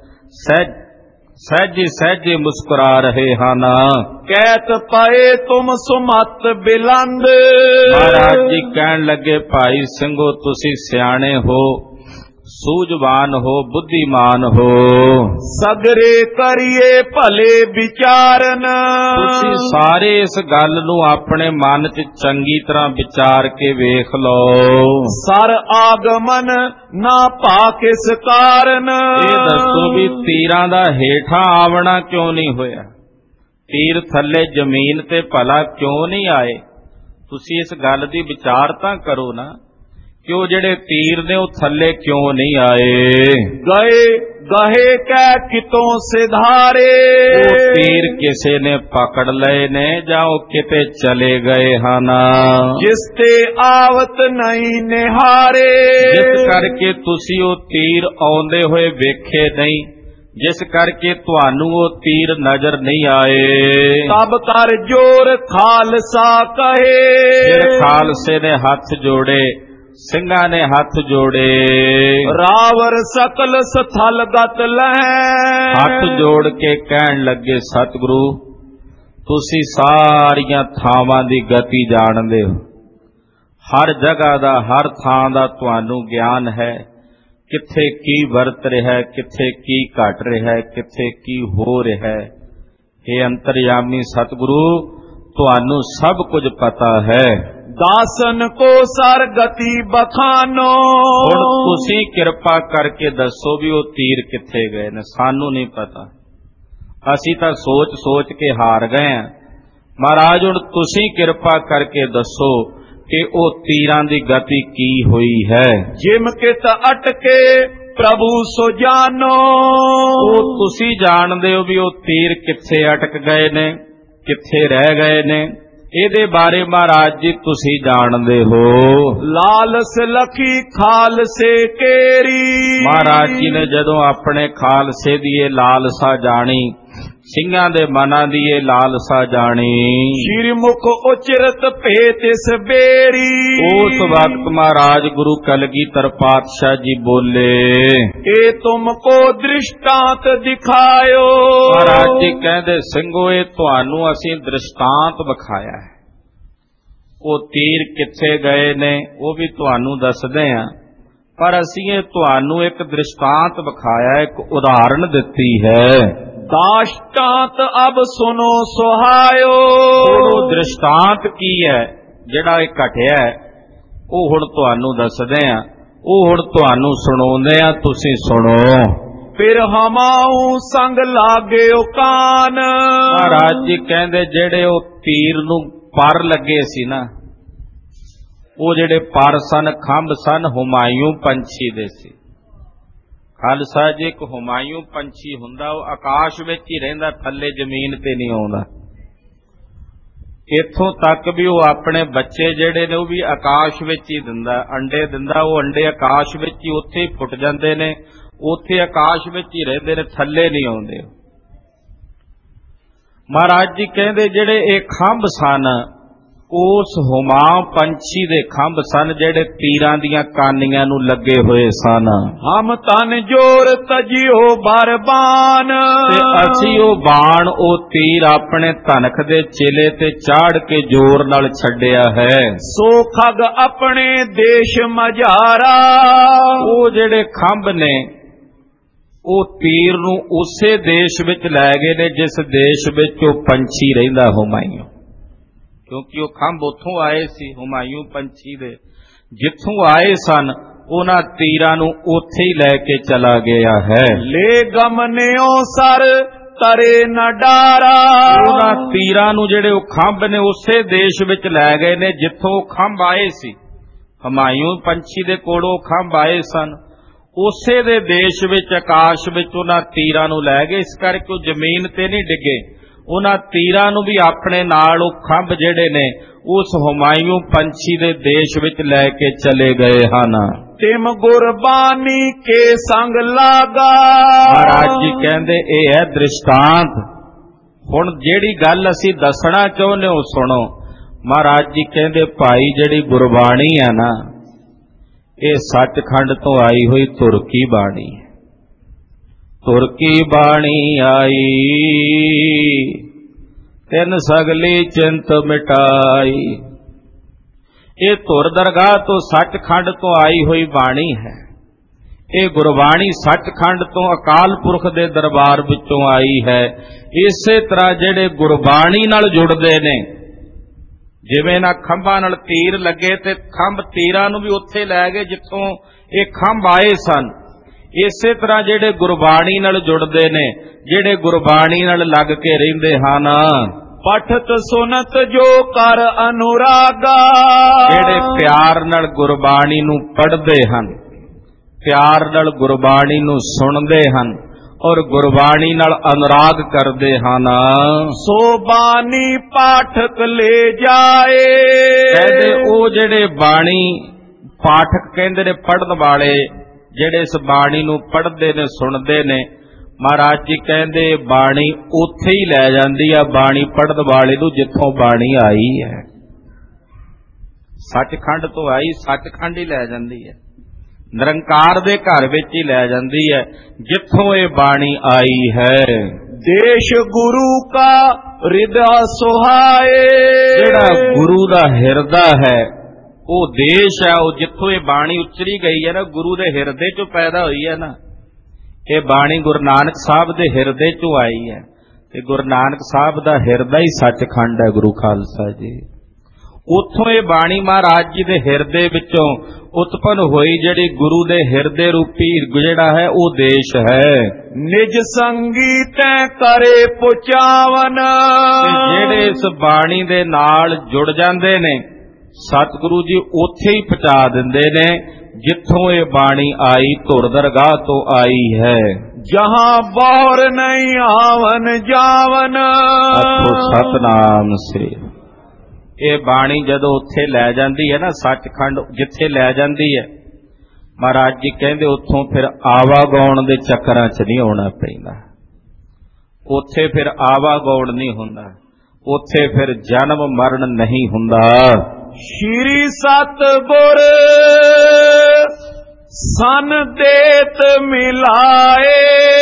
ਸਹਿਜੇ ਸਹਿਜੇ ਮੁਸਕਰਾ ਰਹੇ ਹਨ। ਕਹਿਤ ਪਾਏ ਤੁਮ ਸੁਮਤ ਬਿਲੰਦ। ਮਹਾਰਾਜ ਜੀ ਕਹਿਣ ਲੱਗੇ, ਭਾਈ ਸਿੰਘੋ, ਤੁਸੀਂ ਸਿਆਣੇ ਹੋ, ਸੂਝਵਾਨ ਹੋ, ਬੁੱਧੀਮਾਨ ਹੋ। ਸਗਰੇ ਕਰੀਏ ਭਲੇ ਵਿਚਾਰਨ। ਤੁਸੀਂ ਸਾਰੇ ਇਸ ਗੱਲ ਨੂੰ ਆਪਣੇ ਮਨ 'ਚ ਚੰਗੀ ਤਰ੍ਹਾਂ ਵਿਚਾਰ ਕੇ ਵੇਖ ਲਓ। ਸਰ ਆਗਮਨ ਨਾ ਭਾ ਕਿਸ ਕਾਰਨ। ਇਹ ਦੱਸੋ ਵੀ ਤੀਰਾਂ ਦਾ ਹੇਠਾਂ ਆਵਣਾ ਕਿਉਂ ਨਹੀਂ ਹੋਇਆ? ਤੀਰ ਥੱਲੇ ਜ਼ਮੀਨ ਤੇ ਭਲਾ ਕਿਉਂ ਨਹੀਂ ਆਏ? ਤੁਸੀਂ ਇਸ ਗੱਲ ਦੀ ਵਿਚਾਰ ਤਾਂ ਕਰੋ ਨਾ ਕਿ ਉਹ ਜਿਹੜੇ ਤੀਰ ਨੇ ਉਹ ਥੱਲੇ ਕਿਉਂ ਨਹੀਂ ਆਏ? ਗਏ ਕਹਿ ਕਿਤੋਂ ਸਿਧਾਰੇ। ਉਹ ਤੀਰ ਕਿਸੇ ਨੇ ਪਕੜ ਲਏ ਨੇ ਜਾਂ ਉਹ ਕਿਤੇ ਚਲੇ ਗਏ ਹਨ। ਜਿਸ ਤੇ ਆਵਤ ਨਹੀਂ ਨਿਹਾਰੇ। ਜਿਸ ਕਰਕੇ ਤੁਸੀਂ ਉਹ ਤੀਰ ਆਉਂਦੇ ਹੋਏ ਵੇਖੇ ਨਹੀਂ, ਜਿਸ ਕਰਕੇ ਤੁਹਾਨੂੰ ਉਹ ਤੀਰ ਨਜ਼ਰ ਨਹੀਂ ਆਏ। ਤਬ ਕਰ ਜੋਰ ਖਾਲਸਾ ਕਹੇ। ਫਿਰ ਖਾਲਸੇ ਨੇ ਹੱਥ ਜੋੜੇ, ਸਿੰਘਾਂ ਨੇ ਹੱਥ ਜੋੜੇ। ਰਾਵਰ ਸਕਲ ਸਥਲ ਗਤ ਲਹੈ। ਹੱਥ ਜੋੜ ਕੇ ਕਹਿਣ ਲੱਗੇ, ਸਤਿਗੁਰੂ, ਤੁਸੀਂ ਸਾਰੀਆਂ ਥਾਵਾਂ ਦੀ ਗਤੀ ਜਾਣਦੇ ਹੋ, ਹਰ ਜਗ੍ਹਾ ਦਾ, ਹਰ ਥਾਂ ਦਾ ਤੁਹਾਨੂੰ ਗਿਆਨ ਹੈ। ਕਿੱਥੇ ਕੀ ਵਰਤ ਰਿਹਾ ਹੈ, ਕਿੱਥੇ ਕੀ ਘਟ ਰਿਹਾ ਹੈ, ਕਿੱਥੇ ਕੀ ਹੋ ਰਿਹਾ ਹੈ। ਇਹ ਅੰਤਰਯਾਮੀ ਸਤਿਗੁਰੂ, ਤੁਹਾਨੂੰ ਸਭ ਕੁਝ ਪਤਾ ਹੈ। ਦਾਸਨ ਕੋ ਸਰ ਗਤੀ ਬਖਾਨੋ। ਹੁਣ ਤੁਸੀਂ ਕਿਰਪਾ ਕਰਕੇ ਦੱਸੋ ਵੀ ਉਹ ਤੀਰ ਕਿੱਥੇ ਗਏ ਨੇ, ਸਾਨੂੰ ਨਹੀਂ ਪਤਾ। ਅਸੀਂ ਤਾਂ ਸੋਚ ਸੋਚ ਕੇ ਹਾਰ ਗਏ ਹਾਂ। ਮਹਾਰਾਜ, ਹੁਣ ਤੁਸੀਂ ਕਿਰਪਾ ਕਰਕੇ ਦੱਸੋ ਕਿ ਉਹ ਤੀਰਾਂ ਦੀ ਗਤੀ ਕੀ ਹੋਈ ਹੈ। ਜਿਮ ਕਿਤ ਅਟਕੇ ਪ੍ਰਭੂ ਸੋ ਜਾਨੋ। ਉਹ ਤੁਸੀਂ ਜਾਣਦੇ ਹੋ ਵੀ ਉਹ ਤੀਰ ਕਿੱਥੇ ਅਟਕ ਗਏ ਨੇ, ਕਿੱਥੇ ਰਹਿ ਗਏ ਨੇ। ਇਹਦੇ ਬਾਰੇ ਮਹਾਰਾਜ ਜੀ ਤੁਸੀਂ ਜਾਣਦੇ ਹੋ। ਲਾਲਸ ਲਖੀ ਖਾਲਸੇ ਕੇਰੀ। ਮਹਾਰਾਜ ਜੀ ਨੇ ਜਦੋਂ ਆਪਣੇ ਖਾਲਸੇ ਦੀ ਇਹ ਲਾਲਸਾ ਜਾਣੀ, ਸਿੰਘਾਂ ਦੇ ਮਨਾਂ ਦੀ ਇਹ ਲਾਲਸਾ ਜਾਣੀ। ਸ਼੍ਰੀ ਮੁਖ ਉਚਰਤ ਭੇ ਤਿਸ ਬੇਰੀ। ਉਸ ਵਕਤ ਮਹਾਰਾਜ ਗੁਰੂ ਕਲਗੀਧਰ ਪਾਤਸ਼ਾਹ ਜੀ ਬੋਲੇ, ਇਹ ਤੁਮ ਕੋ ਦ੍ਰਿਸ਼ਟਾਂਤ ਦਿਖਾਇਓ। ਮਹਾਰਾਜ ਜੀ ਕਹਿੰਦੇ, ਸਿੰਘੋ ਇਹ ਤੁਹਾਨੂੰ ਅਸੀਂ ਦ੍ਰਿਸ਼ਟਾਂਤ ਵਿਖਾਇਆ ਹੈ। ਉਹ ਤੀਰ ਕਿੱਥੇ ਗਏ ਨੇ ਉਹ ਵੀ ਤੁਹਾਨੂੰ ਦੱਸਦੇ ਹਾਂ, ਪਰ ਅਸੀਂ ਇਹ ਤੁਹਾਨੂੰ ਇੱਕ ਦ੍ਰਿਸ਼ਟਾਂਤ ਵਿਖਾਇਆ, ਇੱਕ ਉਦਾਹਰਣ ਦਿੱਤੀ ਹੈ। ਦਾਸ਼ਟਾਂਤ ਅਬ ਸੁਨੋ ਸੁਹਾਇਓ। ਉਹ ਦ੍ਰਿਸ਼ਟਾਂਤ ਕੀ ਹੈ ਜਿਹੜਾ ਇਹ ਘਟਿਆ ਉਹ ਹੁਣ ਤੁਹਾਨੂੰ ਦੱਸਦੇ ਆ, ਉਹ ਹੁਣ ਤੁਹਾਨੂੰ ਸੁਣਾਉਂਦੇ ਆ, ਤੁਸੀਂ ਸੁਣੋ। ਫਿਰ ਹਮਾਊ ਸੰਗ ਲਾਗਿਓ ਕਾਨ। ਮਹਾਰਾਜ ਜੀ ਕਹਿੰਦੇ ਜਿਹੜੇ ਉਹ ਤੀਰ ਨੂੰ ਪਰ ਲੱਗੇ ਸੀ ਨਾ, ਉਹ ਜਿਹੜੇ ਪਰ ਸਨ, ਖੰਭ ਸਨ, ਹੁਮਾਯੂੰ ਪੰਛੀ ਦੇ ਸੀ। ਖਾਲਸਾ ਜੀ, ਇੱਕ ਹੁਮਾਯੂੰ ਪੰਛੀ ਹੁੰਦਾ, ਉਹ ਆਕਾਸ਼ ਵਿੱਚ ਹੀ ਰਹਿੰਦਾ, ਥੱਲੇ ਜ਼ਮੀਨ ਤੇ ਨਹੀਂ ਆਉਂਦਾ। ਇੱਥੋਂ ਤੱਕ ਵੀ ਉਹ ਆਪਣੇ ਬੱਚੇ ਜਿਹੜੇ ਨੇ ਉਹ ਵੀ ਆਕਾਸ਼ ਵਿੱਚ ਹੀ ਦਿੰਦਾ, ਅੰਡੇ ਦਿੰਦਾ। ਉਹ ਅੰਡੇ ਆਕਾਸ਼ ਵਿੱਚ ਹੀ ਉੱਥੇ ਹੀ ਫੁੱਟ ਜਾਂਦੇ ਨੇ, ਉੱਥੇ ਆਕਾਸ਼ ਵਿੱਚ ਹੀ ਰਹਿੰਦੇ ਨੇ, ਥੱਲੇ ਨਹੀਂ ਆਉਂਦੇ। ਮਹਾਰਾਜ ਜੀ ਕਹਿੰਦੇ ਜਿਹੜੇ ਇਹ ਖੰਭ ਸਨ, ਉਸ ਹੁਮਾਂ ਪੰਛੀ ਦੇ ਖੰਭ ਸਨ ਜਿਹੜੇ ਤੀਰਾਂ ਦੀਆਂ ਕਾਨੀਆਂ ਨੂੰ ਲੱਗੇ ਹੋਏ ਸਨ। ਹਮ ਤਨ ਜੋਰ ਤਜਿਓ ਬਰਬਾਨ। ਤੇ ਅਸੀਂ ਉਹ ਬਾਣ, ਉਹ ਤੀਰ ਆਪਣੇ ਧਨਖ ਦੇ ਚੇਲੇ ਤੇ ਚਾੜ ਕੇ ਜ਼ੋਰ ਨਾਲ ਛੱਡਿਆ ਹੈ। ਸੋ ਖਗ ਆਪਣੇ ਦੇਸ਼ ਮਝਾਰਾ। ਉਹ ਜਿਹੜੇ ਖੰਭ ਨੇ ਉਹ ਤੀਰ ਨੂੰ ਉਸੇ ਦੇਸ਼ ਵਿੱਚ ਲੈ ਗਏ ਨੇ ਜਿਸ ਦੇਸ਼ ਵਿੱਚ ਉਹ ਪੰਛੀ ਰਹਿੰਦਾ, ਹੁਮਾਯੂੰ। ਕਿਉਂਕਿ ਉਹ ਖੰਭ ਉੱਥੋਂ ਆਏ ਸੀ, ਹੁਮਾਯੂੰ ਪੰਛੀ ਦੇ ਜਿੱਥੋਂ ਆਏ ਸਨ, ਉਹਨਾਂ ਤੀਰਾਂ ਨੂੰ ਉੱਥੇ ਹੀ ਲੈ ਕੇ ਚਲਾ ਗਿਆ ਹੈ। ਲੈ ਗਮਨਿਓ ਸਰ ਤਰੇ ਨ ਡਾਰਾ। ਉਹਨਾਂ ਤੀਰਾਂ ਨੂੰ ਜਿਹੜੇ ਉਹ ਖੰਭ ਨੇ ਉਸੇ ਦੇਸ਼ ਵਿੱਚ ਲੈ ਗਏ ਨੇ ਜਿੱਥੋਂ ਉਹ ਖੰਭ ਆਏ ਸੀ। ਹੁਮਾਯੂੰ ਪੰਛੀ ਦੇ ਕੋਲੋਂ ਖੰਭ ਆਏ ਸਨ, ਉਸੇ ਦੇ ਦੇਸ਼ ਵਿੱਚ ਆਕਾਸ਼ ਵਿੱਚ ਉਹਨਾਂ ਤੀਰਾਂ ਨੂੰ ਲੈ ਗਏ। ਇਸ ਕਰਕੇ ਉਹ ਜ਼ਮੀਨ ਤੇ ਨਹੀਂ ਡਿੱਗੇ, ਉਹਨਾਂ ਤੀਰਾਂ ਨੂੰ ਵੀ ਆਪਣੇ ਨਾਲ ਉਹ ਖੰਭ ਜਿਹੜੇ ਨੇ ਉਸ ਹੁਮਾਯੂੰ ਪੰਛੀ ਦੇ ਦੇਸ਼ ਵਿੱਚ ਲੈ ਕੇ ਚਲੇ ਗਏ ਹਨ। ਤਿਮ ਗੁਰਬਾਨੀ ਕੇ ਸੰਗ ਲਾਗਾ। ਮਹਾਰਾਜ ਜੀ ਕਹਿੰਦੇ ਇਹ ਹੈ ਦ੍ਰਿਸ਼ਟਾਂਤ। ਹੁਣ ਜਿਹੜੀ ਗੱਲ ਅਸੀਂ ਦੱਸਣਾ ਚਾਹੁੰਦੇ ਹੋ ਸੁਣੋ। ਮਹਾਰਾਜ ਜੀ ਕਹਿੰਦੇ ਭਾਈ ਜਿਹੜੀ ਗੁਰਬਾਣੀ ਹੈ ਨਾ, ਇਹ ਸੱਚਖੰਡ ਤੋਂ ਆਈ ਹੋਈ ਤੁਰਕੀ ਬਾਣੀ ਹੈ। ਤੁਰਕੀ ਬਾਣੀ ਆਈ, ਤਿੰਨ ਸਗਲੀ ਚਿੰਤ ਮਿਟਾਈ। ਇਹ ਧੁਰ ਦਰਗਾਹ ਤੋਂ ਸੱਚਖੰਡ ਤੋਂ ਆਈ ਹੋਈ ਬਾਣੀ ਹੈ। ਇਹ ਗੁਰਬਾਣੀ ਸੱਚਖੰਡ ਤੋਂ ਅਕਾਲ ਪੁਰਖ ਦੇ ਦਰਬਾਰ ਵਿੱਚੋਂ ਆਈ ਹੈ। ਇਸੇ ਤਰ੍ਹਾਂ ਜਿਹੜੇ ਗੁਰਬਾਣੀ ਨਾਲ ਜੁੜਦੇ ਨੇ, ਜਿਵੇਂ ਨਾ ਖੰਭਾਂ ਨਾਲ ਤੀਰ ਲੱਗੇ ਤੇ ਖੰਭ ਤੀਰਾਂ ਨੂੰ ਵੀ ਉੱਥੇ ਲੈ ਗਏ ਜਿੱਥੋਂ ਇਹ ਖੰਭ ਆਏ ਸਨ, ਇਸੇ ਤਰ੍ਹਾਂ ਜਿਹੜੇ ਗੁਰਬਾਣੀ ਨਾਲ ਜੁੜਦੇ ਨੇ, ਜਿਹੜੇ ਗੁਰਬਾਣੀ ਨਾਲ ਲੱਗ ਕੇ ਰਹਿੰਦੇ ਹਨ, ਪਠਤ ਸੁਨਤ ਜੋ ਕਰ ਅਨੁਰਾਗਾ। ਜਿਹੜੇ ਪਿਆਰ ਨਾਲ ਗੁਰਬਾਣੀ ਨੂੰ ਪੜ੍ਹਦੇ ਹਨ, ਪਿਆਰ ਨਾਲ ਗੁਰਬਾਣੀ ਨੂੰ ਸੁਣਦੇ ਹਨ ਔਰ ਗੁਰਬਾਣੀ ਨਾਲ ਅਨੁਰਾਗ ਕਰਦੇ ਹਨ, ਸੋ ਬਾਣੀ ਪਾਠਕ ਲੈ ਜਾਏ। ਕਹਿੰਦੇ ਉਹ ਜਿਹੜੇ ਬਾਣੀ ਪਾਠਕ ਕਹਿੰਦੇ ਨੇ, ਪੜ੍ਹਨ ਵਾਲੇ ਜਿਹੜੇ ਇਸ ਬਾਣੀ ਨੂੰ ਪੜ੍ਹਦੇ ਨੇ, ਸੁਣਦੇ ਨੇ, ਮਹਾਰਾਜ ਜੀ ਕਹਿੰਦੇ ਬਾਣੀ ਉੱਥੇ ਹੀ ਲੈ ਜਾਂਦੀ ਆ ਬਾਣੀ ਪੜ੍ਹਨ ਵਾਲੇ ਨੂੰ ਜਿੱਥੋਂ ਬਾਣੀ ਆਈ ਹੈ। ਸੱਚਖੰਡ ਤੋਂ ਆਈ, ਸੱਚਖੰਡ ਹੀ ਲੈ ਜਾਂਦੀ ਹੈ, ਨਿਰੰਕਾਰ ਦੇ ਘਰ ਵਿੱਚ ਹੀ ਲੈ ਜਾਂਦੀ ਹੈ ਜਿੱਥੋਂ ਇਹ ਬਾਣੀ ਆਈ ਹੈ। ਦੇਸ਼ ਗੁਰੂ ਕਾ ਹਿਰਦਾ ਸੁਹਾਏ। ਜਿਹੜਾ ਗੁਰੂ ਦਾ ਹਿਰਦਾ ਹੈ ਉਹ ਦੇਸ਼ ਹੈ, ਉਹ ਜਿੱਥੋਂ ਇਹ ਬਾਣੀ ਉਚਰੀ ਗਈ ਹੈ ਨਾ, ਗੁਰੂ ਦੇ ਹਿਰਦੇ ਚੋਂ ਪੈਦਾ ਹੋਈ ਹੈ ਨਾ। ਇਹ ਬਾਣੀ ਗੁਰੂ ਨਾਨਕ ਸਾਹਿਬ ਦੇ ਹਿਰਦੇ ਚੋਂ ਆਈ ਹੈ ਤੇ ਗੁਰੂ ਨਾਨਕ ਸਾਹਿਬ ਦਾ ਹਿਰਦਾ ਹੀ ਸੱਚਖੰਡ ਹੈ ਗੁਰੂ ਖਾਲਸਾ ਜੀ। ਉੱਥੋਂ ਇਹ ਬਾਣੀ ਮਹਾਰਾਜ ਜੀ ਦੇ ਹਿਰਦੇ ਵਿੱਚੋਂ ਉਤਪੰਨ ਹੋਈ, ਜਿਹੜੀ ਗੁਰੂ ਦੇ ਹਿਰਦੇ ਰੂਪੀ ਜਿਹੜਾ ਹੈ ਉਹ ਦੇਸ਼ ਹੈ। ਨਿਜ ਸੰਗੀ ਤੈ ਕਰੇ ਪੁਚਾਵਨ। ਜਿਹੜੇ ਇਸ ਬਾਣੀ ਦੇ ਨਾਲ ਜੁੜ ਜਾਂਦੇ ਨੇ, ਸਤਿਗੁਰੂ ਜੀ ਉੱਥੇ ਹੀ ਪਹੁੰਚਾ ਦਿੰਦੇ ਨੇ ਜਿੱਥੋਂ ਇਹ ਬਾਣੀ ਆਈ, ਧੁਰ ਦਰਗਾਹ ਤੋਂ ਆਈ ਹੈ। ਜਹਾਂ ਬੌਰ ਨਹੀਂ ਆਵਨ ਜਾਵਨ। ਸਤਨਾਮ ਸ੍ਰੀ। ਇਹ ਬਾਣੀ ਜਦੋਂ ਉੱਥੇ ਲੈ ਜਾਂਦੀ ਹੈ ਨਾ, ਸੱਚਖੰਡ ਜਿੱਥੇ ਲੈ ਜਾਂਦੀ ਹੈ, ਮਹਾਰਾਜ ਜੀ ਕਹਿੰਦੇ ਉੱਥੋਂ ਫਿਰ ਆਵਾਗਾਉਣ ਦੇ ਚੱਕਰਾਂ 'ਚ ਨਹੀਂ ਆਉਣਾ ਪੈਂਦਾ। ਉੱਥੇ ਫਿਰ ਆਵਾਗੌਣ ਨਹੀਂ ਹੁੰਦਾ, ਉੱਥੇ ਫਿਰ ਜਨਮ ਮਰਨ ਨਹੀਂ ਹੁੰਦਾ। ਸ਼੍ਰੀ ਸਤਿਗੁਰ ਸਨ ਦੇਤ ਮਿਲਾਏ,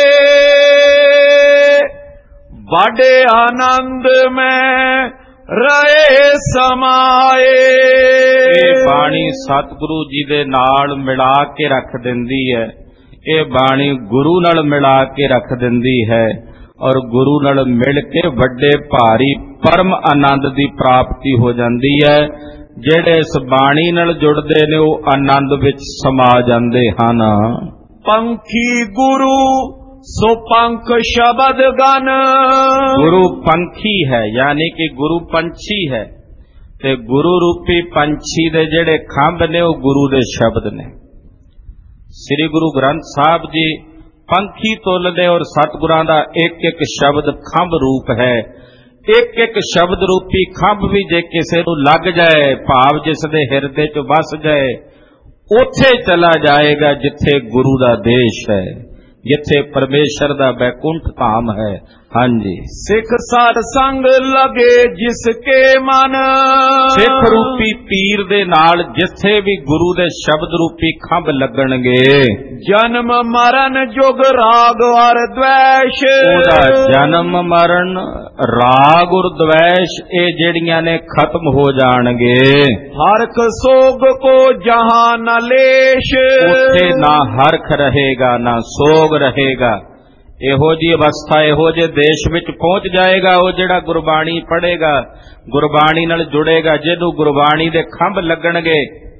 ਬੜੇ ਆਨੰਦ ਮੈਂ ਰਹੇ ਸਮਾਏ। ਇਹ ਬਾਣੀ ਸਤਿਗੁਰੂ ਜੀ ਦੇ ਨਾਲ ਮਿਲਾ ਕੇ ਰੱਖ ਦਿੰਦੀ ਹੈ, ਇਹ ਬਾਣੀ ਗੁਰੂ ਨਾਲ ਮਿਲਾ ਕੇ ਰੱਖ ਦਿੰਦੀ ਹੈ, ਔਰ ਗੁਰੂ ਨਾਲ ਮਿਲ ਕੇ ਵੱਡੇ ਭਾਰੀ ਪਰਮ ਆਨੰਦ ਦੀ ਪ੍ਰਾਪਤੀ ਹੋ ਜਾਂਦੀ ਹੈ। ਜਿਹੜੇ ਇਸ ਬਾਣੀ ਨਾਲ ਜੁੜਦੇ ਨੇ ਉਹ ਆਨੰਦ ਵਿੱਚ ਸਮਾ ਜਾਂਦੇ ਹਨ। ਪੰਖੀ ਗੁਰੂ ਸੋ ਪੰਖ ਸ਼ਬਦ ਗਨ। ਗੁਰੂ ਪੰਖੀ ਹੈ, ਯਾਨੀ ਕਿ ਗੁਰੂ ਪੰਛੀ ਹੈ, ਤੇ ਗੁਰੂ ਰੂਪੀ ਪੰਛੀ ਦੇ ਜਿਹੜੇ ਖੰਭ ਨੇ ਉਹ ਗੁਰੂ ਦੇ ਸ਼ਬਦ ਨੇ। ਸ੍ਰੀ ਗੁਰੂ ਗ੍ਰੰਥ ਸਾਹਿਬ ਜੀ ਪੰਖੀ ਤੁੱਲ ਨੇ, ਔਰ ਸਤਿਗੁਰਾਂ ਦਾ ਇੱਕ ਇੱਕ ਸ਼ਬਦ ਖੰਭ ਰੂਪ ਹੈ। ਇੱਕ ਇੱਕ ਸ਼ਬਦ ਰੂਪੀ ਖੰਭ ਵੀ ਜੇ ਕਿਸੇ ਨੂੰ ਲੱਗ ਜਾਏ, ਭਾਵ ਜਿਸ ਦੇ ਹਿਰਦੇ 'ਚ ਵਸ ਜਾਏ, ਉੱਥੇ ਚਲਾ ਜਾਏਗਾ ਜਿੱਥੇ ਗੁਰੂ ਦਾ ਦੇਸ਼ ਹੈ, ਜਿੱਥੇ ਪਰਮੇਸ਼ਰ ਦਾ ਬੈਕੁੰਠ ਧਾਮ ਹੈ। ਹਾਂਜੀ, ਸਿੱਖ ਸਾਧ ਸੰਗ ਲਗੇ ਜਿਸ ਕੇ ਮਨ। ਸਿੱਖ ਰੂਪੀ ਪੀਰ ਦੇ ਨਾਲ ਜਿੱਥੇ ਵੀ ਗੁਰੂ ਦੇ ਸ਼ਬਦ ਰੂਪੀ ਖੰਭ ਲੱਗਣਗੇ, ਜਨਮ ਮਰਨ ਜੁਗ ਰਾਗ ਔਰ ਦ્વੈਸ਼। ਉਹਦਾ ਜਨਮ ਮਰਨ ਰਾਗ ਔਰ ਦ્વੈਸ਼ ਇਹ ਜਿਹੜੀਆਂ ਨੇ ਖਤਮ ਹੋ ਜਾਣਗੇ। ਹਰਖ ਸੋਗ ਕੋ ਜਹਾਂ ਨ ਲੇਸ਼। ਉੱਥੇ ਨਾ ਹਰਖ ਰਹੇਗਾ ਨਾ ਸੋਗ ਰਹੇਗਾ। ਇਹੋ ਜੀ ਅਵਸਥਾ ਇਹੋ ਜਿਹੇ ਦੇਸ਼ ਵਿੱਚ ਪਹੁੰਚ ਜਾਏਗਾ ਉਹ ਜਿਹੜਾ ਗੁਰਬਾਣੀ ਪੜ੍ਹੇਗਾ, ਗੁਰਬਾਣੀ ਨਾਲ ਜੁੜੇਗਾ, ਜਿਹਨੂੰ ਗੁਰਬਾਣੀ ਦੇ ਖੰਭ ਲੱਗਣਗੇ।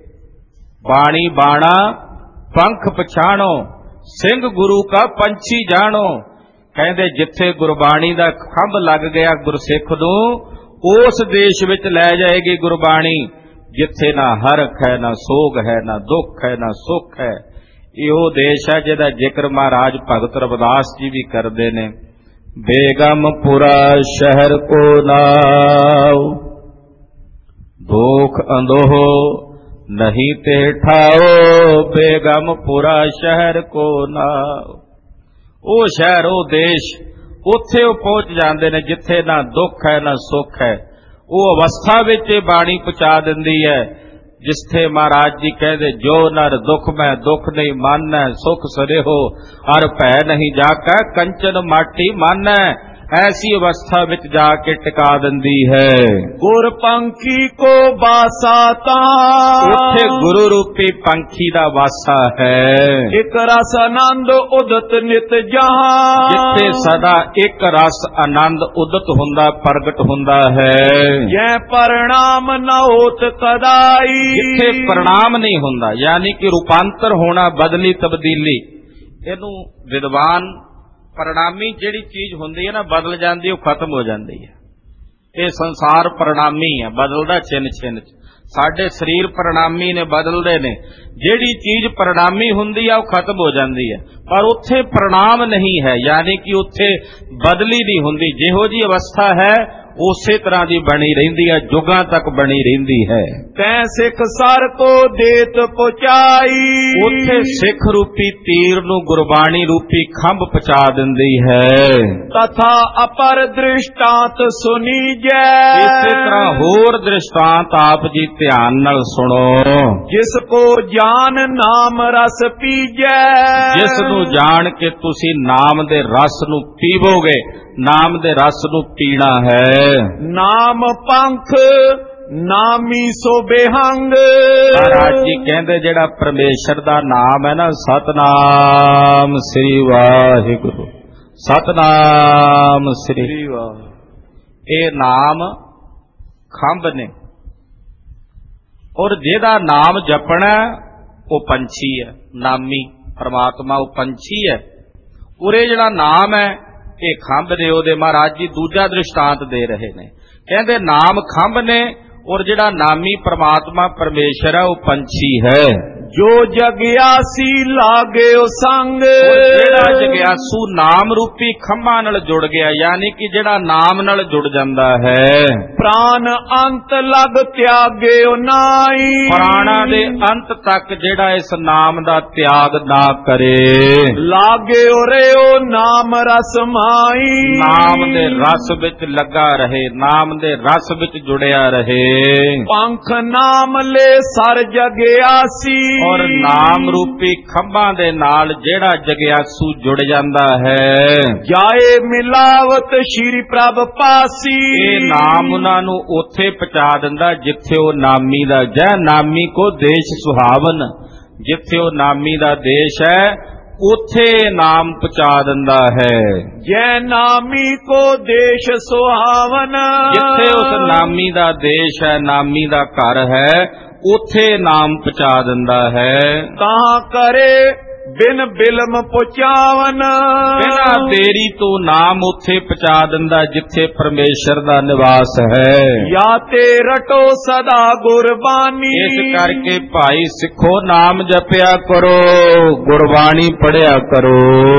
ਬਾਣੀ ਬਾਣਾ ਪੰਖ ਪਛਾਣੋ, ਸਿੰਘ ਗੁਰੂ ਕਾ ਪੰਛੀ ਜਾਣੋ। ਕਹਿੰਦੇ ਜਿੱਥੇ ਗੁਰਬਾਣੀ ਦਾ ਖੰਭ ਲੱਗ ਗਿਆ ਗੁਰਸਿੱਖ ਨੂੰ, ਉਸ ਦੇਸ਼ ਵਿੱਚ ਲੈ ਜਾਏਗੀ ਗੁਰਬਾਣੀ, ਜਿੱਥੇ ਨਾ ਹਰਖ ਹੈ ਨਾ ਸੋਗ ਹੈ ਨਾ ਦੁੱਖ ਹੈ ਨਾ ਸੁੱਖ ਹੈ। ਇਹੋ ਦੇਸ਼ ਹੈ ਜਿਹਦਾ ਜ਼ਿਕਰ ਮਹਾਰਾਜ ਭਗਤ ਰਵਿਦਾਸ ਜੀ ਵੀ ਕਰਦੇ ਨੇ। ਬੇਗਮਪੁਰਾ ਸ਼ਹਿਰ ਕੋ ਨਾਉ, ਦੁਖ ਅੰਦੋਹ ਨਹੀਂ ਤੇ ਠਾਓ। ਬੇਗਮਪੁਰਾ ਸ਼ਹਿਰ ਕੋ ਨਾਉ, ਉਹ ਸ਼ਹਿਰ ਉਹ ਦੇਸ਼, ਉੱਥੇ ਉਹ ਪਹੁੰਚ ਜਾਂਦੇ ਨੇ ਜਿੱਥੇ ਨਾ ਦੁੱਖ ਹੈ ਨਾ ਸੁੱਖ ਹੈ। ਉਹ ਅਵਸਥਾ ਵਿੱਚ ਇਹ ਬਾਣੀ ਪਹੁੰਚਾ ਦਿੰਦੀ ਹੈ ਜਿੱਥੇ ਮਹਾਰਾਜ ਜੀ ਕਹਿੰਦੇ ਜੋ ਨਰ ਦੁਖ ਮੈਂ ਦੁਖ ਨਹੀਂ ਮਾਨੈ, ਸੁਖ ਸਰਿਹੋ ਹਰ ਭੈ ਨਹੀਂ ਜਾਕੈ, ਕੰਚਨ ਮਾਟੀ ਮਾਨੈ। ਐਸੀ ਅਵਸਥਾ ਵਿੱਚ ਜਾ ਕੇ ਟਿਕਾ ਦਿੰਦੀ ਹੈ। ਗੁਰ ਪੰਖੀ ਕੋ ਬਾਸਾ ਤਾਂ, ਉੱਥੇ ਗੁਰੂ ਰੂਪੀ ਪੰਖੀ ਦਾ ਵਾਸਾ ਹੈ। ਇਕ ਰਸ ਆਨੰਦ ਉਦਤ ਨਿਤ ਜਹਾਂ, ਜਿੱਥੇ ਸਦਾ ਇੱਕ ਰਸ ਆਨੰਦ ਉਦਤ ਹੁੰਦਾ, ਪ੍ਰਗਟ ਹੁੰਦਾ ਹੈ। ਜੈ ਪ੍ਰਣਾਮ ਨ ਹੋਤ ਕਦਾਈ, ਜਿੱਥੇ ਪ੍ਰਣਾਮ ਨਹੀਂ ਹੁੰਦਾ, ਯਾਨੀ ਕਿ ਰੂਪਾਂਤਰ ਹੋਣਾ, ਬਦਲੀ ਤਬਦੀਲੀ। ਇਹਨੂੰ ਵਿਦਵਾਨ ਪ੍ਰਣਾਮੀ ਜਿਹੜੀ ਚੀਜ਼ ਹੁੰਦੀ ਹੈ ਨਾ ਬਦਲ ਜਾਂਦੀ, ਉਹ ਖਤਮ ਹੋ ਜਾਂਦੀ ਹੈ। ਇਹ ਸੰਸਾਰ ਪ੍ਰਣਾਮੀ ਹੈ, ਬਦਲਦਾ ਛਿਨ ਛਿਨ। ਸਾਡੇ ਸਰੀਰ ਪ੍ਰਣਾਮੀ ਨੇ, ਬਦਲਦੇ ਨੇ। ਜਿਹੜੀ ਚੀਜ਼ ਪ੍ਰਣਾਮੀ ਹੁੰਦੀ ਆ ਉਹ ਖਤਮ ਹੋ ਜਾਂਦੀ ਹੈ, ਪਰ ਉੱਥੇ ਪ੍ਰਣਾਮ ਨਹੀਂ ਹੈ, ਯਾਨੀ ਕਿ ਉੱਥੇ ਬਦਲੀ ਨਹੀਂ ਹੁੰਦੀ। ਜਿਹੋ ਜੀ ਅਵਸਥਾ ਹੈ ਉਸੇ ਤਰ੍ਹਾਂ ਦੀ ਬਣੀ ਰਹਿੰਦੀ ਹੈ, ਜੁਗਾਂ ਤੱਕ ਬਣੀ ਰਹਿੰਦੀ ਹੈ। ਤੈ ਸਿੱਖ ਸਰ ਕੋ ਦੇਤ ਪਹੁੰਚਾਈ, ਉੱਥੇ ਸਿੱਖ ਰੂਪੀ ਤੀਰ ਨੂੰ ਗੁਰਬਾਣੀ ਰੂਪੀ ਖੰਭ ਪਹੁੰਚਾ ਦਿੰਦੀ ਹੈ। ਤਥਾ ਅਪਰ ਦ੍ਰਿਸ਼ਟਾਂਤ ਸੁਨੀਜੈ, ਇਸੇ ਤਰ੍ਹਾਂ ਹੋਰ ਦ੍ਰਿਸ਼ਟਾਂਤ ਆਪ ਜੀ ਧਿਆਨ ਨਾਲ ਸੁਣੋ। ਜਿਸ ਕੋ ਜਾਨ ਨਾਮ ਰਸ ਪੀਜੈ, ਜਿਸ ਨੂੰ ਜਾਣ ਕੇ ਤੁਸੀਂ ਨਾਮ ਦੇ ਰਸ ਨੂੰ ਪੀਵੋਗੇ, ਨਾਮ ਦੇ ਰਸ ਨੂੰ ਪੀਣਾ ਹੈ। ਨਾਮ ਪੰਖ ਨਾਮੀ ਸੋ ਬੇਹੰਗ। ਮਹਾਰਾਜ ਜੀ ਕਹਿੰਦੇ ਜਿਹੜਾ ਪਰਮੇਸ਼ਰ ਦਾ ਨਾਮ ਹੈ ਨਾ, ਸਤਨਾਮ ਸ੍ਰੀ ਵਾਹਿਗੁਰੂ, ਸਤਨਾਮ ਸ੍ਰੀ ਵਾਹਿਗੁਰੂ, ਇਹ ਨਾਮ ਖੰਭ ਨੇ। ਔਰ ਜਿਹਦਾ ਨਾਮ ਜਪਣਾ ਉਹ ਪੰਛੀ ਹੈ, ਨਾਮੀ ਪਰਮਾਤਮਾ ਉਹ ਪੰਛੀ ਹੈ। ਉਰੇ ਜਿਹੜਾ ਨਾਮ ਹੈ ਇਹ ਖੰਭ ਨੇ ਉਹਦੇ। ਮਹਾਰਾਜ ਜੀ ਦੂਜਾ ਦ੍ਰਿਸ਼ਟਾਂਤ ਦੇ ਰਹੇ ਨੇ, ਕਹਿੰਦੇ ਨਾਮ ਖੰਭ ਨੇ ਔਰ ਜਿਹੜਾ ਨਾਮੀ ਪਰਮਾਤਮਾ ਪਰਮੇਸ਼ਰ ਹੈ ਉਹ ਪੰਛੀ ਹੈ। ਜੋ ਜਗਿਆਸੀ ਲਾਗਿਓ ਸੰਗ। ਜਿਹੜਾ ਜਗਿਆਸੂ ਨਾਮ ਰੂਪੀ ਖੰਭਾਂ ਨਾਲ ਜੁੜ ਗਿਆ, ਯਾਨੀ ਕਿ ਜਿਹੜਾ ਨਾਮ ਨਾਲ ਜੁੜ ਜਾਂਦਾ ਹੈ, ਪ੍ਰਾਨ ਅੰਤ ਲਗ ਤਿਆਗਿਓ ਨਾਈ। ਪ੍ਰਾਣਾਂ ਦੇ ਅੰਤ ਤੱਕ ਜਿਹੜਾ ਇਸ ਨਾਮ ਦਾ ਤਿਆਗ ਨਾ ਕਰੇ, ਲਾਗਿਓ ਰਿਓ ਨਾਮ ਰਸ ਮਾਈ। ਨਾਮ ਦੇ ਰਸ ਵਿੱਚ ਲੱਗਾ ਰਹੇ, ਨਾਮ ਦੇ ਰਸ ਵਿੱਚ ਜੁੜਿਆ ਰਹੇ। ਪੰਖ ਨਾਮ ਲੈ ਸਰ ਜਗਿਆਸੀ। ਔਰ ਨਾਮ ਰੂਪੀ ਖੰਭਾਂ ਦੇ ਨਾਲ ਜਿਹੜਾ ਜਗਿਆਸੂ ਜੁੜ ਜਾਂਦਾ ਹੈ, ਜਾਏ ਮਿਲਾਵਤ ਸ਼੍ਰੀ ਪ੍ਰਭ ਪਾਸੀ। ਇਹ ਨਾਮ ਉਹਨਾਂ ਨੂੰ ਉੱਥੇ ਪਹੁੰਚਾ ਦਿੰਦਾ ਜਿੱਥੇ ਉਹ ਨਾਮੀ ਦਾ ਜੈ ਨਾਮੀ ਕੋ ਦੇਸ਼ ਸੁਹਾਵਨ, ਜਿੱਥੇ ਉਹ ਨਾਮੀ ਦਾ ਦੇਸ਼ ਹੈ ਉੱਥੇ ਨਾਮ ਪਹੁੰਚਾ ਦਿੰਦਾ ਹੈ। ਜੈ ਨਾਮੀ ਕੋ ਦੇਸ਼ ਸੁਹਾਵਨ, ਜਿੱਥੇ ਉਸ ਨਾਮੀ ਦਾ ਦੇਸ਼ ਹੈ, ਨਾਮੀ ਦਾ ਘਰ ਹੈ, ਉੱਥੇ ਨਾਮ ਪਹੁੰਚਾ ਦਿੰਦਾ ਹੈ। ਤਾਂ ਕਰੇ ਬਿਨ ਬਿਲਮ ਪੁਚਾਵਨ, ਬਿਨਾਂ ਦੇਰੀ ਤੋਂ ਨਾਮ ਉੱਥੇ ਪਹੁੰਚਾ ਦਿੰਦਾ ਜਿੱਥੇ ਪਰਮੇਸ਼ਰ ਦਾ ਨਿਵਾਸ ਹੈ। ਯਾ ਤੇ ਰਟੋ ਸਦਾ ਗੁਰਬਾਣੀ। ਇਸ ਕਰਕੇ ਭਾਈ ਸਿੱਖੋ ਨਾਮ ਜਪਿਆ ਕਰੋ, ਗੁਰਬਾਣੀ ਪੜਿਆ ਕਰੋ।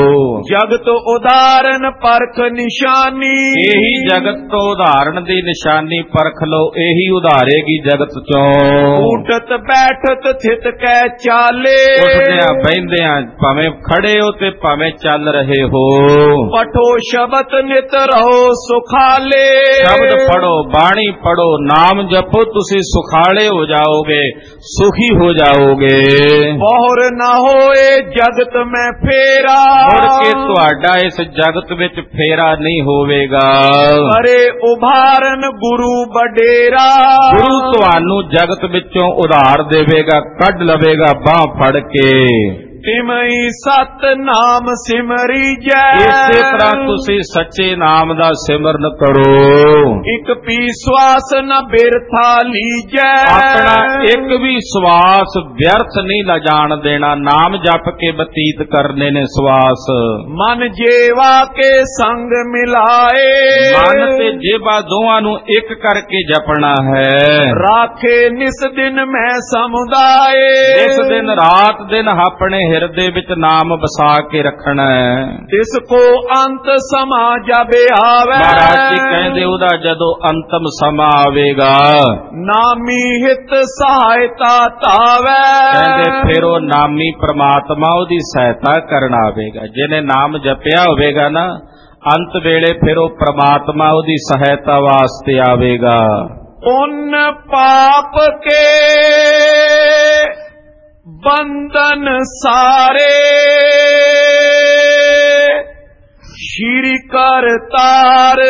ਜਗਤ ਉਦਾਹਰਨ ਪਰਖ ਨਿਸ਼ਾਨੀ। ਇਹੀ ਜਗਤ ਤੋਂ ਉਦਾਹਰਣ ਦੀ ਨਿਸ਼ਾਨੀ ਪਰਖ ਲਓ, ਇਹੀ ਉਧਾਰੇਗੀ ਜਗਤ ਚੋਂ। ਉਠਤ ਬੈਠਤ ਥਿਤ ਕੈ ਚਾਲੇ। ਉੱਠਦਿਆਂ ਬਹਿੰਦਿਆਂ ਭਾਵੇਂ ਖੜੇ ਹੋ ਤੇ ਭਾਵੇਂ ਚੱਲ ਰਹੇ ਹੋ। ਪਠੋ ਸ਼ਬਦ ਨਿਤ ਰਹੋ ਸੁਖਾਲੇ। ਸ਼ਬਦ ਪੜੋ, ਬਾਣੀ ਪੜੋ, ਨਾਮ ਜਪੋ, ਤੁਸੀਂ ਸੁਖਾਲੇ ਹੋ ਜਾਓਗੇ, ਸੁਖੀ ਹੋ ਜਾਓਗੇ। ਬਹੁਰ ਨਾ ਹੋਏ ਜਗਤ ਮੈਂ ਫੇਰਾ। ਮੁੜ ਕੇ ਤੁਹਾਡਾ ਇਸ ਜਗਤ ਵਿੱਚ ਫੇਰਾ ਨਹੀਂ ਹੋਵੇਗਾ। ਕਰੇ ਉਭਾਰਨ ਗੁਰੂ ਬਡੇਰਾ। ਗੁਰੂ ਤੁਹਾਨੂੰ ਜਗਤ ਵਿੱਚੋਂ ਉਧਾਰ ਦੇਵੇਗਾ, ਕੱਢ ਲਵੇਗਾ ਬਾਹ ਫੜ ਕੇ। ਤਿਮਈ ਸਤ ਨਾਮ ਸਿਮਰੀ ਜੈ। ਇਸੇ ਤਰ੍ਹਾਂ ਤੁਸੀਂ ਸੱਚੇ ਨਾਮ ਦਾ ਸਿਮਰਨ ਕਰੋ। ਇੱਕ ਪੀ ਸਵਾਸ ਨ ਬਿਰਥਾ ਲੀਜੈ। ਆਪਣਾ ਇੱਕ ਵੀ ਸਵਾਸ ਵਿਅਰਥ ਨਹੀਂ ਲਜਾਣ ਦੇਣਾ, ਨਾਮ ਜਪ ਕੇ ਬਤੀਤ ਕਰਨੇ ਨੇ ਸਵਾਸ। ਮਨ ਜੇਵਾ ਕੇ ਸੰਗ ਮਿਲਾਏ। ਮਨ ਤੇ ਜੇਬਾ ਦੋਵਾਂ ਨੂੰ ਇੱਕ ਕਰਕੇ ਜਪਣਾ ਹੈ। ਰਾਖੇ ਨਿਸ ਦਿਨ ਮੈਂ ਸਮੁਦਾਏ। ਇਸ ਦਿਨ ਰਾਤ ਦਿਨ ਆਪਣੇ ਹਿਰਦੇ ਵਿੱਚ ਨਾਮ ਵਸਾ ਕੇ ਰੱਖਣਾ ਹੈ। ਤਿਸ ਕੋ ਅੰਤ ਸਮਾ ਜਾਵੇ ਆਵੇ। ਮਹਾਰਾਜ ਜੀ ਕਹਿੰਦੇ ਉਹਦਾ ਜਦੋਂ ਅੰਤਮ ਸਮਾਂ ਆਵੇਗਾ, ਨਾਮੀ ਹਿਤ ਸਹਾਇਤਾ ਤਾਵੇ। ਕਹਿੰਦੇ ਫਿਰ ਉਹ ਨਾਮੀ ਪ੍ਰਮਾਤਮਾ ਉਹਦੀ ਸਹਾਇਤਾ ਕਰਨ ਆਵੇਗਾ। ਜਿਹਨੇ ਨਾਮ ਜਪਿਆ ਹੋਵੇਗਾ ਨਾ, ਅੰਤ ਵੇਲੇ ਫਿਰ ਉਹ ਪ੍ਰਮਾਤਮਾ ਉਹਦੀ ਸਹਾਇਤਾ ਵਾਸਤੇ ਆਵੇਗਾ। ਪੁੰਨ ਪਾਪ ਕੇ ਬੰਧਨ ਸਾਰੇ। ਸ਼੍ਰੀ ਕਰਤਾਰ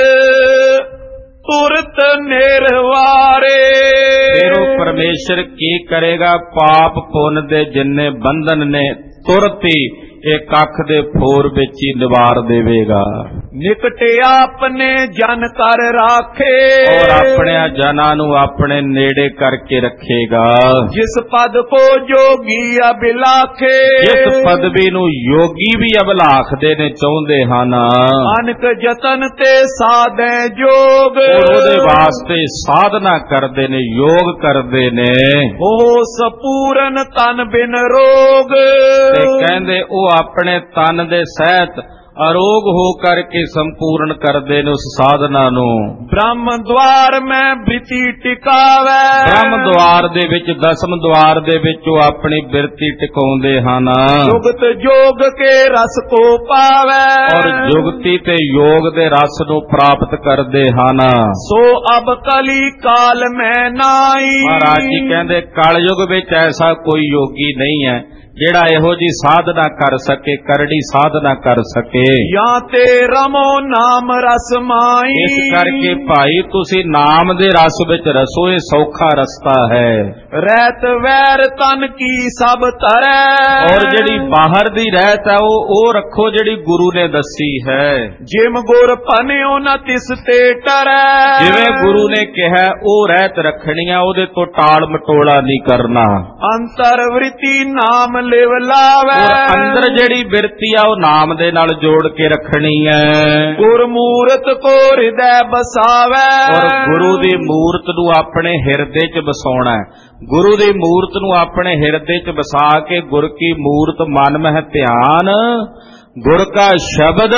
ਤੁਰਤ ਨਿਰਵਾਰੇ। ਫਿਰ ਉਹ ਪਰਮੇਸ਼ਰ ਕੀ ਕਰੇਗਾ? ਪਾਪ ਪੁੰਨ ਦੇ ਜਿੰਨੇ ਬੰਧਨ ਨੇ ਤੁਰਤ ਹੀ ਇਹ ਕੱਖ ਦੇ ਫੋਰ ਵਿੱਚ ਹੀ ਨਿਵਾਰ ਦੇਵੇਗਾ। ਨਿਕਟ ਆਪਣੇ ਜਨ ਕਰ ਰਾਖੇ। ਔਰ ਆਪਣੇ ਜਨਾਂ ਨੂੰ ਆਪਣੇ ਨੇੜੇ ਕਰਕੇ ਰੱਖੇਗਾ। ਜਿਸ ਪਦ ਕੋ ਜੋਗੀ ਅਬਿਲਾਖੇ। ਜਿਸ ਪਦਵੀ ਨੂੰ ਯੋਗੀ ਵੀ ਅਬਲਾਖਦੇ ਨੇ, ਚਾਹੁੰਦੇ ਹਨ। ਅਨਕ ਜਤਨ ਤੇ ਸਾਧੈ ਜੋਗ। ਉਹਦੇ ਵਾਸਤੇ ਸਾਧਨਾ ਕਰਦੇ ਨੇ, ਯੋਗ ਕਰਦੇ ਨੇ। ਉਹ ਸਪੂਰਨ ਤਨ ਬਿਨ ਰੋਗ। ਤੇ ਕਹਿੰਦੇ ਉਹ ਆਪਣੇ ਤਨ ਦੇ ਸਹਿਤ ਅਰੋਗ ਹੋ ਕਰਕੇ ਸੰਪੂਰਨ ਕਰਦੇ ਨੇ ਉਸ ਸਾਧਨਾ ਨੂੰ। ਬ੍ਰਹਮ ਦਵਾਰ ਮੈਂ ਬ੍ਰਿਤੀ ਟਿਕਾਵੇ। ਬ੍ਰਹਮ ਦਵਾਰ ਦੇ ਵਿੱਚ, ਦਸਮ ਦਵਾਰ ਦੇ ਵਿੱਚ ਉਹ ਆਪਣੀ ਬਿਰਤੀ ਟਿਕਾਉਂਦੇ ਹਨ। ਜੁਗਤ ਜੋਗ ਕੇ ਰਸ ਕੋ ਪਾਵੇ। ਔਰ ਜੁਗਤੀ ਤੇ ਯੋਗ ਦੇ ਰਸ ਨੂੰ ਪ੍ਰਾਪਤ ਕਰਦੇ ਹਨ। ਸੋ ਅਬ ਕਲੀ ਕਾਲ ਮੈਂ ਨਾਈ। ਮਹਾਰਾਜ ਜੀ ਕਹਿੰਦੇ ਕਲਯੁਗ ਵਿੱਚ ਐਸਾ ਕੋਈ ਯੋਗੀ ਨਹੀਂ ਹੈ ਜਿਹੜਾ ਇਹੋ ਜੀ ਸਾਧਨਾ ਕਰ ਸਕੇ, ਕਰੜੀ ਸਾਧਨਾ ਕਰ ਸਕੇ। ਜਾਂ ਤੇ ਰਮੋ ਨਾਮ ਰਸ ਮਾਈ। ਇਸ ਕਰਕੇ ਭਾਈ ਤੁਸੀਂ ਨਾਮ ਦੇ ਰਸ ਵਿੱਚ ਰਸੋ, ਇਹ ਸੌਖਾ ਰਸਤਾ ਹੈ। ਰਹਿਤ ਵੈਰ ਤਨ ਕੀ ਸਭ ਤਰੈ। ਔਰ ਜਿਹੜੀ ਬਾਹਰ ਦੀ ਰਹਿਤ ਹੈ ਉਹ ਰੱਖੋ ਜਿਹੜੀ ਗੁਰੂ ਨੇ ਦੱਸੀ ਹੈ। ਜਿਮ ਗੁਰ ਭਨਿਓ ਨ ਤਿਸ ਤੇ ਟਰੈ। ਜਿਵੇਂ ਗੁਰੂ ਨੇ ਕਿਹਾ ਉਹ ਰਹਿਤ ਰੱਖਣੀ ਹੈ, ਉਹਦੇ ਤੋਂ ਟਾਲ ਮਟੋਲਾ ਨਹੀਂ ਕਰਨਾ। ਅੰਤਰ ਵ੍ਰਿਤੀ ਨਾਮ ਲਿਵ ਲਾਵੇ। ਔਰ ਅੰਦਰ ਜਿਹੜੀ ਬਿਰਤੀ ਆ ਉਹ ਨਾਮ ਦੇ ਨਾਲ ਜੋੜ ਕੇ ਰੱਖਣੀ ਹੈ। ਗੁਰਮੂਰਤ ਕੋ ਹਿਰਦੈ ਬਸਾਵੇ। ਔਰ ਗੁਰੂ ਦੀ ਮੂਰਤ ਨੂੰ ਆਪਣੇ ਹਿਰਦੇ 'ਚ ਵਸਾਉਣਾ ਹੈ। ਗੁਰੂ ਦੀ ਮੂਰਤ ਨੂੰ ਆਪਣੇ ਹਿਰਦੇ 'ਚ ਵਸਾ ਕੇ ਗੁਰ ਕੀ ਮੂਰਤ ਮਨ ਮਹਿ ਧਿਆਨ, ਗੁਰ ਕਾ ਸ਼ਬਦ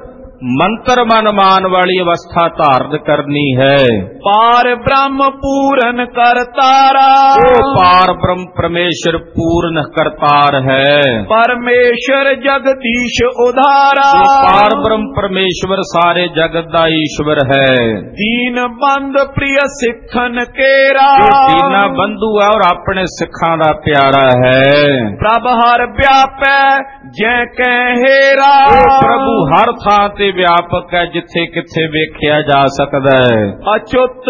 ਮੰਤਰ ਮਨ ਮਾਨ ਵਾਲੀ ਅਵਸਥਾ ਧਾਰਨ ਕਰਨੀ ਹੈ। ਪਾਰ ਬ੍ਰਹਮ ਪੂਰਨ ਕਰਤਾਰਾ। ਉਹ ਪਾਰ ਬ੍ਰਹਮ ਪਰਮੇਸ਼ਰ ਪੂਰਨ ਕਰਤਾਰ ਹੈ। ਪਰਮੇਸ਼ਰ ਜਗਦੀਸ਼ ਉਧਾਰਾ। ਉਹ ਪਾਰ ਬ੍ਰਹਮ ਪਰਮੇਸ਼ਵਰ ਸਾਰੇ ਜਗਤ ਦਾ ਈਸ਼ਵਰ ਹੈ। ਦੀਨ ਬੰਦ ਪ੍ਰਿਯ ਸਿੱਖਨ ਕੇਰਾ। ਉਹ ਦੀਨਾ ਬੰਧੂ ਹੈ ਔਰ ਆਪਣੇ ਸਿੱਖਾਂ ਦਾ ਪਿਆਰਾ ਹੈ। ਪ੍ਰਭ ਹਰ ਵਿਆਪੈ ਜੈ ਕੈ ਹੇਰਾ। ਉਹ ਪ੍ਰਭੂ ਹਰ ਥਾਂ ਤੇ ਵਿਆਪਕ ਹੈ, ਜਿੱਥੇ ਕਿੱਥੇ ਵੇਖਿਆ ਜਾ ਸਕਦਾ ਹੈ। ਅਚੁੱਤ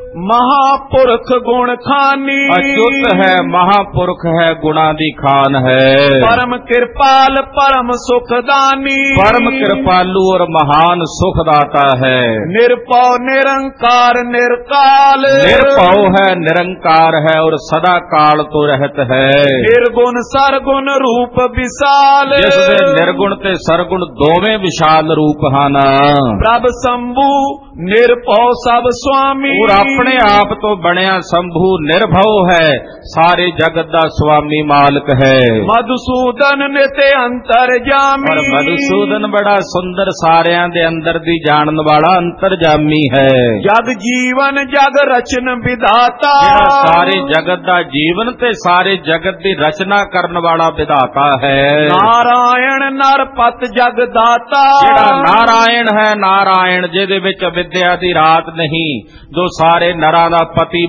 ਮਹਾਪੁਰਖ ਗੁਣ ਖਾਨੀ। ਅਚੁੱਤ ਹੈ, ਮਹਾਪੁਰਖ ਹੈ, ਗੁਣਾ ਦੀ ਖਾਨ ਹੈ। ਪਰਮ ਕਿਰਪਾਲ ਪਰਮ ਸੁਖਦਾਨੀ। ਪਰਮ ਕਿਰਪਾਲੂ ਔਰ ਮਹਾਨ ਸੁਖ ਦਾਤਾ ਹੈ। ਨਿਰਭਉ ਨਿਰੰਕਾਰ ਨਿਰਕਾਲ। ਨਿਰਭਉ ਹੈ, ਨਿਰੰਕਾਰ ਹੈ ਔਰ ਸਦਾ ਕਾਲ ਤੋਂ ਰਹਿਤ ਹੈ। ਨਿਰਗੁਣ ਸਰਗੁਣ ਰੂਪ ਵਿਸਾਲ। ਜਿਸ ਦੇ ਨਿਰਗੁਣ ਤੇ ਸਰਗੁਣ ਦੋਵੇਂ ਵਿਸ਼ਾਲ ਰੂਪ ਹਨ। ਪ੍ਰਭ ਸੰਭੂ ਨਿਰਭਉ ਸਭ ਸੁਆਮੀ। ਔਰ ਆਪਣੇ ਆਪ ਤੋਂ ਬਣਿਆ ਸੰਭੂ ਨਿਰਭਉ ਹੈ, ਸਾਰੇ ਜਗਤ ਦਾ ਸੁਆਮੀ ਮਾਲਕ ਹੈ। ਮਧੁਸੂਦਨ ਨਿਤ ਅੰਤਰਜਾਮੀ। ਔਰ ਮਧੁਸੂਦਨ ਬੜਾ ਸੁੰਦਰ, ਸਾਰਿਆਂ ਦੇ ਅੰਦਰ ਦੀ ਜਾਣਨ ਵਾਲਾ ਅੰਤਰਜਾਮੀ ਹੈ। ਜਗ ਜੀਵਨ ਜਗ ਰਚਨ ਵਿਧਾਤਾ। ਜਿਹੜਾ ਸਾਰੇ ਜਗਤ ਦਾ ਜੀਵਨ ਤੇ ਸਾਰੇ ਜਗਤ ਦੀ ਰਚਨਾ ਕਰਨ ਵਾਲਾ ਵਿਧਾਤਾ ਹੈ। ਨਾਰਾਇਣ ਨਰਪਤ ਜਗ ਦਾਤਾ। ਜਿਹੜਾ ਨਾਰਾਇਣ ਹੈ, ਨਾਰਾਇਣ ਜਿਹਦੇ ਵਿੱਚ ਅਵਿਦਿਆ ਦੀ ਰਾਤ ਨਹੀਂ, ਜੋ ਸਾਰੇ ਨਰਾਂ ਦਾ ਪਤੀ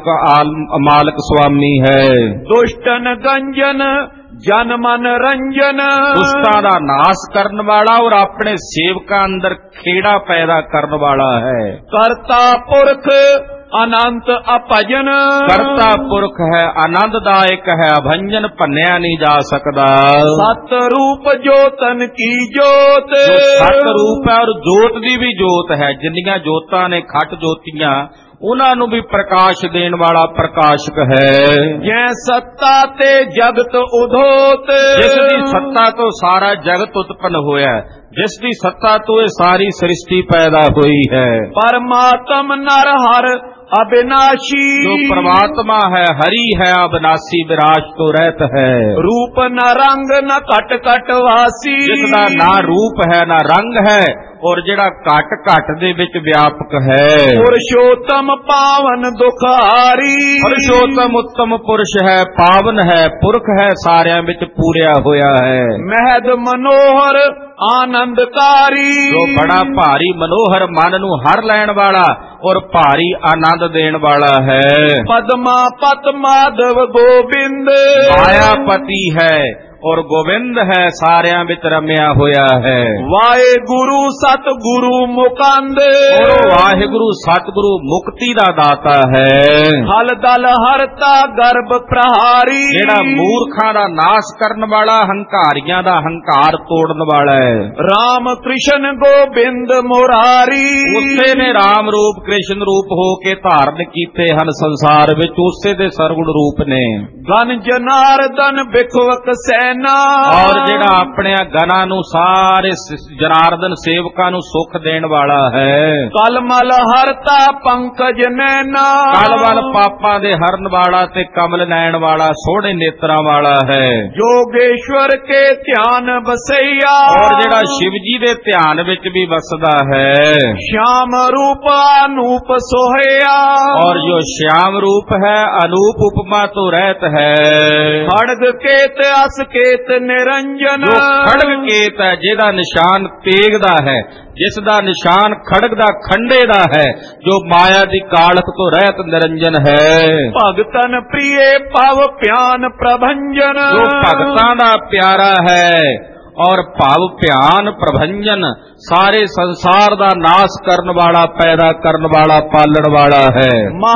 ਮਾਲਕ ਸੁਆਮੀ ਹੈ। ਦੁਸ਼ਟਨ ਗੰਜਨ ਜਨ ਮਨ ਰੰਜਨ। ਦੁਸ਼ਟਾਂ ਦਾ ਨਾਸ ਕਰਨ ਵਾਲਾ ਔਰ ਆਪਣੇ ਸੇਵਕਾਂ ਅੰਦਰ ਖੇੜਾ ਪੈਦਾ ਕਰਨ ਵਾਲਾ ਹੈ। ਕਰਤਾ ਪੁਰਖ ਅਨੰਤ ਅਭਜਨ। ਕਰਤਾ ਪੁਰਖ ਹੈ, ਆਨੰਦਦਾਇਕ ਹੈ, ਅਭੰਜਨ ਭੰਨਿਆ ਨਹੀਂ ਜਾ ਸਕਦਾ। ਸਤ ਰੂਪ ਜੋਤਨ ਕੀ ਜੋਤ। ਜੋ ਸਤ ਰੂਪ ਹੈ ਔਰ ਜੋਤ ਦੀ ਵੀ ਜੋਤ ਹੈ। ਜਿੰਨੀਆਂ ਜੋਤਾਂ ਨੇ ਖੱਟ ਜੋਤੀਆਂ, ਉਹਨਾਂ ਨੂੰ ਵੀ ਪ੍ਰਕਾਸ਼ ਦੇਣ ਵਾਲਾ ਪ੍ਰਕਾਸ਼ਕ ਹੈ। ਜੈ ਸੱਤਾ ਤੇ ਜਗਤ ਉਧੋਤ। ਜਿਸ ਦੀ ਸੱਤਾ ਤੋਂ ਸਾਰਾ ਜਗਤ ਉਤਪਨ ਹੋਇਆ, ਜਿਸ ਦੀ ਸੱਤਾ ਤੋਂ ਇਹ ਸਾਰੀ ਸ੍ਰਿਸ਼ਟੀ ਪੈਦਾ ਹੋਈ ਹੈ। ਪਰਮਾਤਮ ਨਰ ਹਰ ਅਬਿਨਾਸ਼ੀ। ਜੋ ਪ੍ਰਮਾਤਮਾ ਹੈ, ਹਰੀ ਹੈ, ਅਬਿਨਾਸੀ, ਵਿਰਾਜ ਤੋਂ ਰਹਿਤ ਹੈ। ਰੂਪ ਨ ਰੰਗ ਨ ਘਟ ਘਟ ਵਾਸੀ। ਜਿਸ ਦਾ ਨਾ ਰੂਪ ਹੈ ਨਾ ਰੰਗ ਹੈ ਔਰ ਜਿਹੜਾ ਘਟ ਘਟ ਦੇ ਵਿੱਚ ਵਿਆਪਕ ਹੈ। ਪੁਰਸ਼ੋਤਮ ਪਾਵਨ ਦੁਖਾਰੀ। ਪੁਰਸ਼ੋਤਮ ਉੱਤਮ ਪੁਰਸ਼ ਹੈ, ਪਾਵਨ ਹੈ, ਪੁਰਖ ਹੈ, ਸਾਰਿਆਂ ਵਿੱਚ ਪੂਰਿਆ ਹੋਇਆ ਹੈ। ਮਹਿਦ ਮਨੋਹਰ ਆਨੰਦਕਾਰੀ। ਜੋ ਬੜਾ ਭਾਰੀ ਮਨੋਹਰ ਮਨ ਨੂੰ ਹਰ ਲੈਣ ਵਾਲਾ ਔਰ ਭਾਰੀ ਆਨੰਦ ਦੇਣ ਵਾਲਾ ਹੈ। ਪਦਮਾ ਪਤ ਮਾਧਵ ਗੋਬਿੰਦ। ਮਾਇਆਪਤੀ ਹੈ ਔਰ ਗੋਬਿੰਦ ਹੈ, ਸਾਰਿਆਂ ਵਿੱਚ ਰਮਿਆ ਹੋਇਆ ਹੈ। ਵਾਹਿਗੁਰੂ ਸਤਿਗੁਰੂ ਮੁਕੰਦ। ਔਰ ਵਾਹਿਗੁਰੂ ਸਤਿਗੁਰੂ ਮੁਕਤੀ ਦਾ ਦਾਤਾ ਹੈ। ਹਲ ਦਲ ਹਰਤਾ ਗਰਭ ਪ੍ਰਹਾਰੀ। ਜਿਹੜਾ ਮੂਰਖਾਂ ਦਾ ਨਾਸ਼ ਕਰਨ ਵਾਲਾ, ਹੰਕਾਰੀਆਂ ਦਾ ਹੰਕਾਰ ਤੋੜਨ ਵਾਲਾ ਹੈ। ਰਾਮ ਕ੍ਰਿਸ਼ਨ ਗੋਬਿੰਦ ਮੁਰਾਰੀ। ਉਸੇ ਨੇ ਰਾਮ ਰੂਪ ਕ੍ਰਿਸ਼ਨ ਰੂਪ ਹੋ ਕੇ ਧਾਰਨ ਕੀਤੇ ਹਨ ਸੰਸਾਰ ਵਿੱਚ, ਉਸੇ ਦੇ ਸਰਗੁਣ ਰੂਪ ਨੇ। ਗਨ ਜਨਾਰਦਨ ਬਿਖਵਕ ਸੈਨਾ। ਔਰ ਜਿਹੜਾ ਆਪਣੇ ਗਨਾਂ ਨੂੰ ਸਾਰੇ ਜਨਾਰਦਨ ਸੇਵਕਾਂ ਨੂੰ ਸੁਖ ਦੇਣ ਵਾਲਾ ਹੈ। ਕਲਮਲ ਹਰਤਾ ਪੰਕਜ ਨੈਨਾ। ਕਲਮਲ ਪਾਪਾਂ ਦੇ ਹਰਨ ਵਾਲਾ ਤੇ ਕਮਲ ਨੈਣ ਵਾਲਾ, ਸੋਹਣੇ ਨੇਤਰਾਂ ਵਾਲਾ ਹੈ। ਯੋਗੇਸ਼ਵਰ ਕੇ ਧਿਆਨ ਵਸਈਆ। ਔਰ ਜਿਹੜਾ ਸ਼ਿਵ ਜੀ ਦੇ ਧਿਆਨ ਵਿੱਚ ਵੀ ਵਸਦਾ ਹੈ। ਸ਼ਾਮ ਰੂਪ ਅਨੂਪ ਸੋਹਿਆ। ਔਰ ਜੋ ਸ਼ਿਆਮ ਰੂਪ ਹੈ, ਅਨੂਪ ਉਪਮਾ ਤੋਂ ਰਹਿਤ ਹੈ। ਖੜਗ ਕੇਤ ਅਸ ਕੇਤ ਨਿਰੰਜਨ। ਜੋ ਖੜਗ ਕੇਤ ਹੈ, ਜਿਹਦਾ ਨਿਸ਼ਾਨ ਤੇਗ ਦਾ ਹੈ, ਜਿਸ ਦਾ ਨਿਸ਼ਾਨ ਖੜਗ ਦਾ ਖੰਡੇ ਦਾ ਹੈ, ਜੋ ਮਾਇਆ ਦੀ ਕਾਲਖ ਤੋਂ ਰਹਿਤ ਨਿਰੰਜਨ ਹੈ। ਭਗਤਨ ਪ੍ਰਿਏ ਭਵ ਪਿਆਨ ਪ੍ਰਭੰਜਨ। ਜੋ ਭਗਤਾਂ ਦਾ ਪਿਆਰਾ ਹੈ ਔਰ ਭਵ ਭਿਆਨ ਪ੍ਰਭੰਜਨ, ਸਾਰੇ ਸੰਸਾਰ ਦਾ ਨਾਸ ਕਰਨ ਵਾਲਾ, ਪੈਦਾ ਕਰਨ ਵਾਲਾ, ਪਾਲਣ ਵਾਲਾ ਹੈ।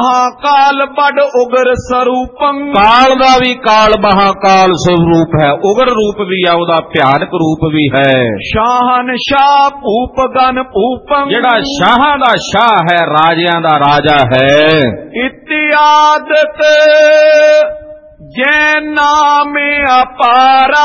ਮਹਾਕਾਲ ਬੜ ਉਗਰ ਸਰੂਪੰ। ਕਾਲ ਦਾ ਵੀ ਕਾਲ ਮਹਾਕਾਲ ਸਰੂਪ ਹੈ, ਉਗਰ ਰੂਪ ਵੀ ਹੈ ਉਹਦਾ, ਭਿਆਨਕ ਰੂਪ ਵੀ ਹੈ। ਸ਼ਾਹਨ ਸ਼ਾਹ ਭੂਪ ਗਨ ਭੂਪੰ। ਜਿਹੜਾ ਸ਼ਾਹਾਂ ਦਾ ਸ਼ਾਹ ਹੈ, ਰਾਜਿਆਂ ਦਾ ਰਾਜਾ ਹੈ। ਇਤਿਆਦਤ जै नाम अपारा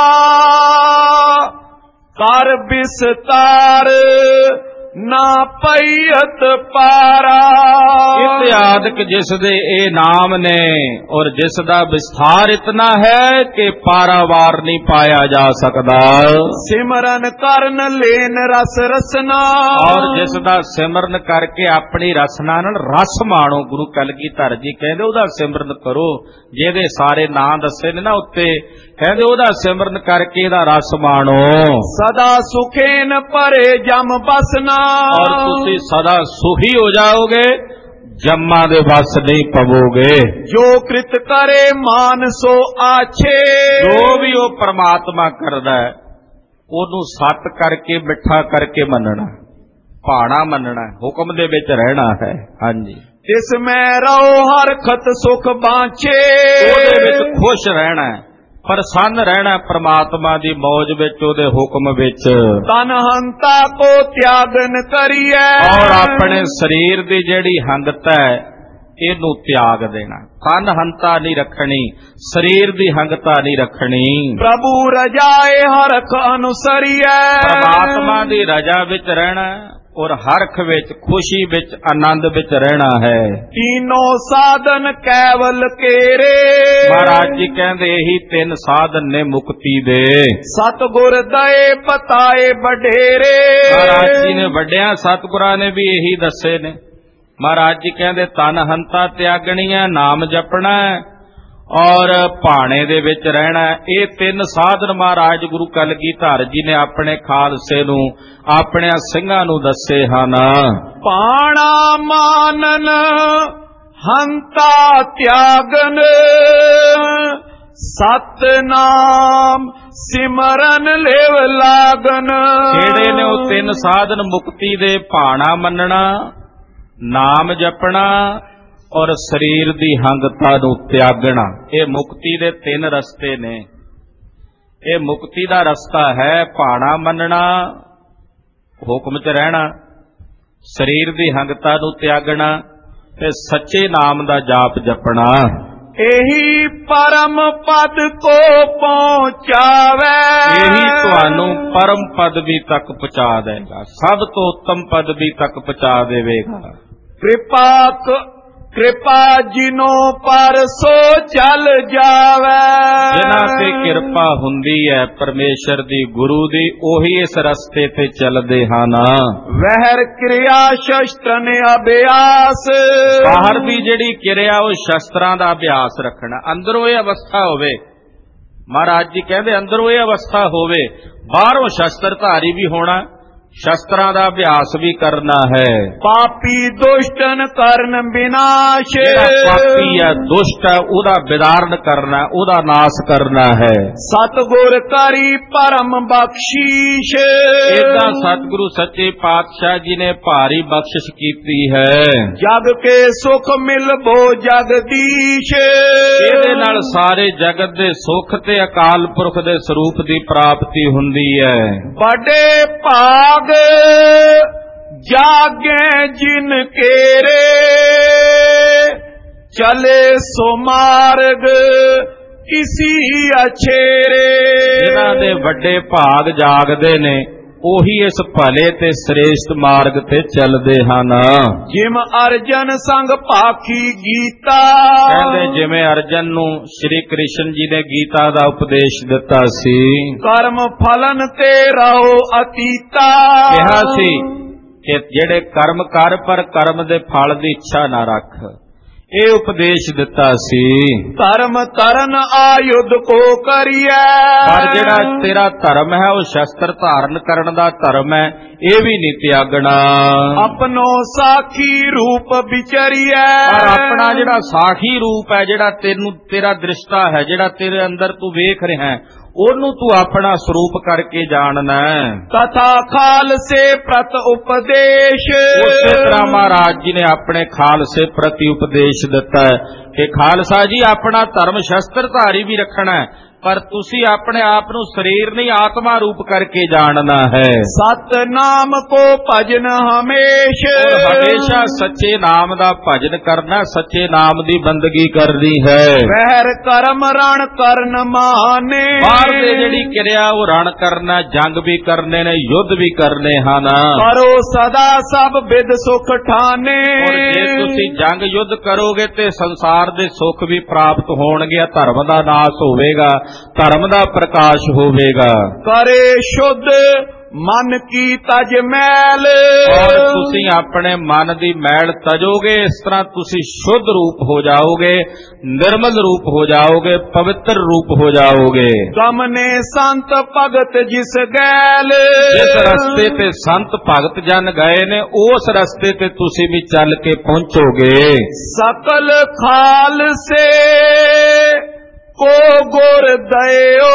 कर विस्तार ना पईयत पारा। इत्यादि जिस दे ए नाम ने और जिस दा विस्तार इतना है कि पारावार नहीं पाया जा सकता। सिमरन करन लेन रस रसना और जिस दा सिमरन करके अपनी रसना नाल रस माणो। गुरु कलगीधर जी कहंदे ओदा सिमरन करो जेदे सारे नाम दसे ने ना उत्ते कहंदे ओदा सिमरन करके दा रस माणो। सदा सुखेन परे जम बसना और तुसी सदा सुखी हो जाओगे जम्मा दे बस नहीं पवोगे। जो कृत करे मान सो आछे जो भी वो परमात्मा करदा है ओनू सत करके मिठा करके मनना भाणा मनना हुक्म दे विच रहना है। हाँ जी इसमें रहो हर खत सुख बांछे ओदे विच खुश रहना है प्रसन्न रहना परमात्मा दी मौज विच ओदे हुक्म विच। तन हंता को त्यागन करिए और अपने शरीर दी जेड़ी हंगता है इनू त्याग देना। तन हंता नहीं रखनी शरीर दी हंगता नहीं रखनी। प्रभु रजाए हरख अनुसरिए परमात्मा दी रजा विच रहना और हरख विच खुशी विच आनंद विच रहना है। तीनों साधन कैवल केरे महाराज जी कहंदे यही तीन साधन ने मुक्ति दे। सतगुर दए पताए बडेरे महाराज जी ने वड्डियां सतगुरां ने भी यही दसे ने। महाराज जी कहंदे तन हंता त्यागनी है नाम जपना है और भाणे दे विच रहना। ये तीन साधन महाराज गुरु कलगीधर जी ने अपने खालसे नू अपने सिंघां नू दसे हन। पाणा मानन हंता त्यागन सतनाम सिमरन लेव लागन। जेड़े ने वो तीन साधन मुक्ति दे भाणा मनना नाम जपना और शरीर दी हंगता नू त्यागना। ये मुक्ति दे तीन रस्ते ने। ये मुक्ति दा रस्ता है भाणा मनना हुक्म च रहना शरीर दी हंगता नू त्यागना ते सच्चे नाम दा जाप जपना। यही परम पद को पहुंचावे यही तुहानू परम पदवी तक पहुंचा देगा सब तो उत्तम पदवी तक पहुंचा देवेगा। कृपा जिनों पर सो चल जावे जिन्हां ते किरपा हुंदी है परमेश्वर दी गुरु दी ओही इस रस्ते ते चलदे हन। वहर क्रिया शस्त्र ने अभ्यास बाहर दी जिहड़ी क्रिया वो शस्त्रां दा अभ्यास रखना। अंदरों ये अवस्था होवे महाराज जी कहंदे अंदरों ये अवस्था होवे बाहरों शस्त्रधारी भी होना शस्त्रां दा अभ्यास भी करना है। पापी दुष्टन करन विनाश पापी है दुष्ट है उदा विदारण करना उदा नाश करना है। सतगुर करी परम बख्शीश इदा सतगुरु सच्चे पातशाह जी ने भारी बख्शिश कीती है। जग के सुख मिल बो जगदीश इहदे नाल सारे जगत दे सुख ते अकाल पुरख दे स्वरूप दी प्राप्ति हुंदी है। बड़े भाग जागे जिन केरे चले सो मार्ग किसी अछेरे। जिन्हां दे वड्डे भाग जागदे ने ओही इस भले ते श्रेष्ठ मार्ग ते चलदे हन। जिम अर्जन संग पाखी गीता कहंदे जिवें अर्जन नू श्री कृष्ण जी ने गीता दा उपदेश दिता सी कर्म फलन ते रहो अतीता कहा सी कि जेड़े कर्म कर पर कर्म दे फल दी इच्छा ना रख। ये उपदेश दिता सी। धर्म तरन आयुध को करिए पर जेड़ा तेरा धर्म है वो शस्त्र धारण करन दा धर्म है ये भी नहीं त्यागना। अपनो साखी रूप विचरिए पर अपना जेड़ा साखी रूप है जेड़ा तेनू तेरा दृष्टा है जेड़ा तेरे अंदर तू वेख रहा है ओनू तू अपना स्वरूप करके जानना है। तथा खालसे प्रत उपदेश उसी तरह महाराज जी ने अपने खालसे प्रति उपदेश दिता है कि खालसा जी अपना धर्म शस्त्रधारी भी रखना है ਪਰ ਤੁਸੀਂ ਆਪਣੇ ਆਪ ਨੂੰ ਸਰੀਰ ਨਹੀਂ ਆਤਮਾ ਰੂਪ ਕਰਕੇ ਜਾਣਨਾ ਹੈ। सतनाम को भजन हमेश, ਔਰ ਹਮੇਸ਼ਾ ਸੱਚੇ ਨਾਮ ਦਾ ਭਜਨ ਕਰਨਾ, ਸੱਚੇ ਨਾਮ ਦੀ ਬੰਦਗੀ ਕਰਨੀ ਹੈ। वहर कर्म रण करन माने, ਬਾਹਰ ਦੇ ਜਿਹੜੀ ਕਿਰਿਆ ਉਹ ਰਣ ਕਰਨਾ, ਜੰਗ ਵੀ ਕਰਨੇ ਨੇ, ਯੁੱਧ ਵੀ ਕਰਨੇ ਹਨ। करो सदा सब विद सुख ठाने। ਔਰ ਜੇ ਤੁਸੀਂ ਜੰਗ ਯੁੱਧ ਕਰੋਗੇ ਤੇ ਸੰਸਾਰ ਦੇ ਸੁੱਖ ਵੀ ਪ੍ਰਾਪਤ ਹੋਣਗੇ, ਧਰਮ ਦਾ ਨਾਸ਼ ਹੋਵੇਗਾ, ਧਰਮ ਦਾ ਪ੍ਰਕਾਸ਼ ਹੋਵੇਗਾ। करे शुद्ध मन की तज मैल, ਔਰ ਤੁਸੀਂ ਆਪਣੇ ਮਨ ਦੀ ਮੈਲ ਤਜੋਗੇ, ਇਸ ਤਰ੍ਹਾਂ ਤੁਸੀਂ ਸ਼ੁੱਧ ਰੂਪ ਹੋ ਜਾਓਗੇ, ਨਿਰਮਲ ਰੂਪ ਹੋ ਜਾਓਗੇ, ਪਵਿੱਤਰ ਰੂਪ ਹੋ ਜਾਓਗੇ। गमने संत भगत जिस गैल, ਜਿਸ ਰਸਤੇ ਤੇ ਸੰਤ ਭਗਤ ਜਨ ਗਏ ਨੇ, ਉਸ ਰਸਤੇ ਤੇ ਤੁਸੀਂ ਵੀ ਚੱਲ ਕੇ ਪਹੁੰਚੋਗੇ। सकल खाल से को गुर दयो,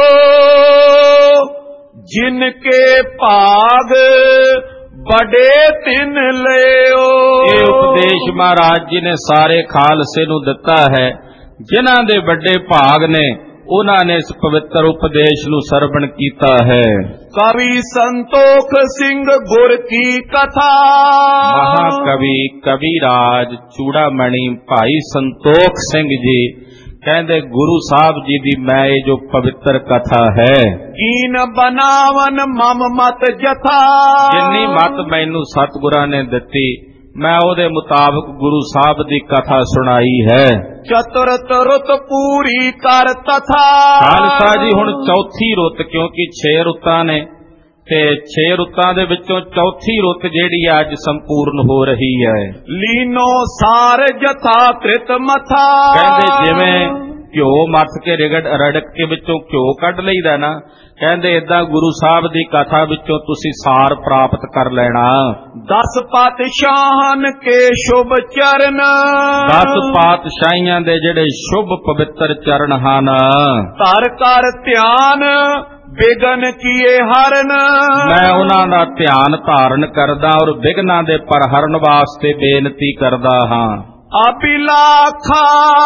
जिनके भाग बड़े तिन लियो। ਇਹ ਉਪਦੇਸ਼ ਮਹਾਰਾਜ ਜੀ ਨੇ ਸਾਰੇ ਖਾਲਸੇ ਨੂੰ ਦਿੱਤਾ ਹੈ। ਜਿਨ੍ਹਾਂ ਦੇ ਵੱਡੇ ਭਾਗ ਨੇ ਉਹਨਾਂ ਨੇ ਇਸ ਪਵਿੱਤਰ ਉਪਦੇਸ਼ ਨੂੰ ਸਰਵਣ ਕੀਤਾ ਹੈ। कवि संतोख सिंह गुर की कथा, ਮਹਾਕਵੀ ਕਵੀਰਾਜ ਚੂੜਾਮਣੀ ਭਾਈ ਸੰਤੋਖ ਸਿੰਘ ਜੀ ਕਹਿੰਦੇ ਗੁਰੂ ਸਾਹਿਬ ਜੀ ਦੀ ਮੈਂ ਇਹ ਜੋ ਪਵਿੱਤਰ ਕਥਾ ਹੈ, कीन बनावन मम मत जथा, ਜਿੰਨੀ ਮਤ ਮੈਨੂੰ ਸਤਿਗੁਰਾਂ ਨੇ ਦਿੱਤੀ ਮੈਂ ਉਹਦੇ ਮੁਤਾਬਕ ਗੁਰੂ ਸਾਹਿਬ ਦੀ ਕਥਾ ਸੁਣਾਈ ਹੈ। चतुरत रुत पूरी कर तथा, ਖਾਲਸਾ ਜੀ ਹੁਣ ਚੌਥੀ ਰੁੱਤ, ਕਿਉਂਕਿ 6 ਰੁੱਤਾਂ ਨੇ ਤੇ 6 ਰੁੱਤਾਂ ਦੇ ਵਿੱਚੋਂ ਚੌਥੀ ਰੁੱਤ ਜਿਹੜੀ ਅੱਜ ਸੰਪੂਰਨ ਹੋ ਰਹੀ ਹੈ। लीनो सार जथा कृत मथा, ਕਹਿੰਦੇ ਜਿਵੇਂ ਘਿਓ ਮੱਥ ਕੇ ਰੜਕ ਕੇ ਵਿੱਚੋਂ ਘਿਓ ਕੱਢ ਲਈਦਾ ਨਾ, ਕਹਿੰਦੇ ਏਦਾਂ ਗੁਰੂ ਸਾਹਿਬ ਦੀ ਕਥਾ ਵਿੱਚੋਂ ਤੁਸੀਂ ਸਾਰ ਪ੍ਰਾਪਤ ਕਰ ਲੈਣਾ। 10 ਪਾਤਸ਼ਾਹਨ ਕੇ ਸ਼ੁਭ ਚਰਨ, 10 ਪਾਤਸ਼ਾਹੀਆਂ ਦੇ ਜਿਹੜੇ ਸ਼ੁਭ ਪਵਿੱਤਰ ਚਰਨ ਹਨ, ਧਰ ਕਰ ਧਿਆਨ ਬਿਗਨ ਕੀਏ ਹਰਨ, ਮੈਂ ਉਹਨਾਂ ਦਾ ਧਿਆਨ ਧਾਰਨ ਕਰਦਾ ਔਰ ਵਿਘਨਾਂ ਦੇ ਪਰਹਰਨ ਵਾਸਤੇ ਬੇਨਤੀ ਕਰਦਾ ਹਾਂ। ਅਭਿਲਾਖਾ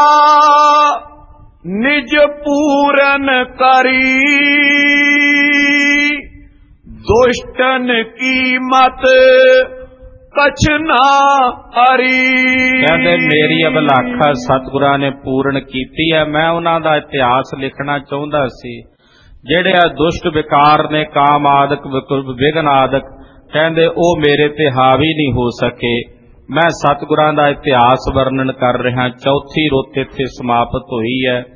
ਨਿਜ ਪੂਰਨ ਕਰੀ, ਦੁਸ਼ਟਨ ਕੀ ਮਤ ਕਛ ਨਾ ਹਰੀ। ਕਹਿੰਦੇ ਮੇਰੀ ਅਭਿਲਾਖਾ ਸਤਿਗੁਰਾਂ ਨੇ ਪੂਰਨ ਕੀਤੀ ਹੈ। ਮੈਂ ਉਹਨਾਂ ਦਾ ਇਤਿਹਾਸ ਲਿਖਣਾ ਚਾਹੁੰਦਾ ਸੀ। ਜਿਹੜੇ ਆ ਦੁਸ਼ਟ ਵਿਕਾਰ ਨੇ, ਕਾਮ ਆਦਿਕ ਵਿਘਨ ਆਦਿਕ, ਕਹਿੰਦੇ ਉਹ ਮੇਰੇ ਤੇ ਹਾਵੀ ਨਹੀਂ ਹੋ ਸਕੇ। ਮੈਂ ਸਤਿਗੁਰਾਂ ਦਾ ਇਤਿਹਾਸ ਵਰਣਨ ਕਰ ਰਿਹਾ। ਚੌਥੀ ਰੁੱਤ ਇੱਥੇ ਸਮਾਪਤ ਹੋਈ ਹੈ।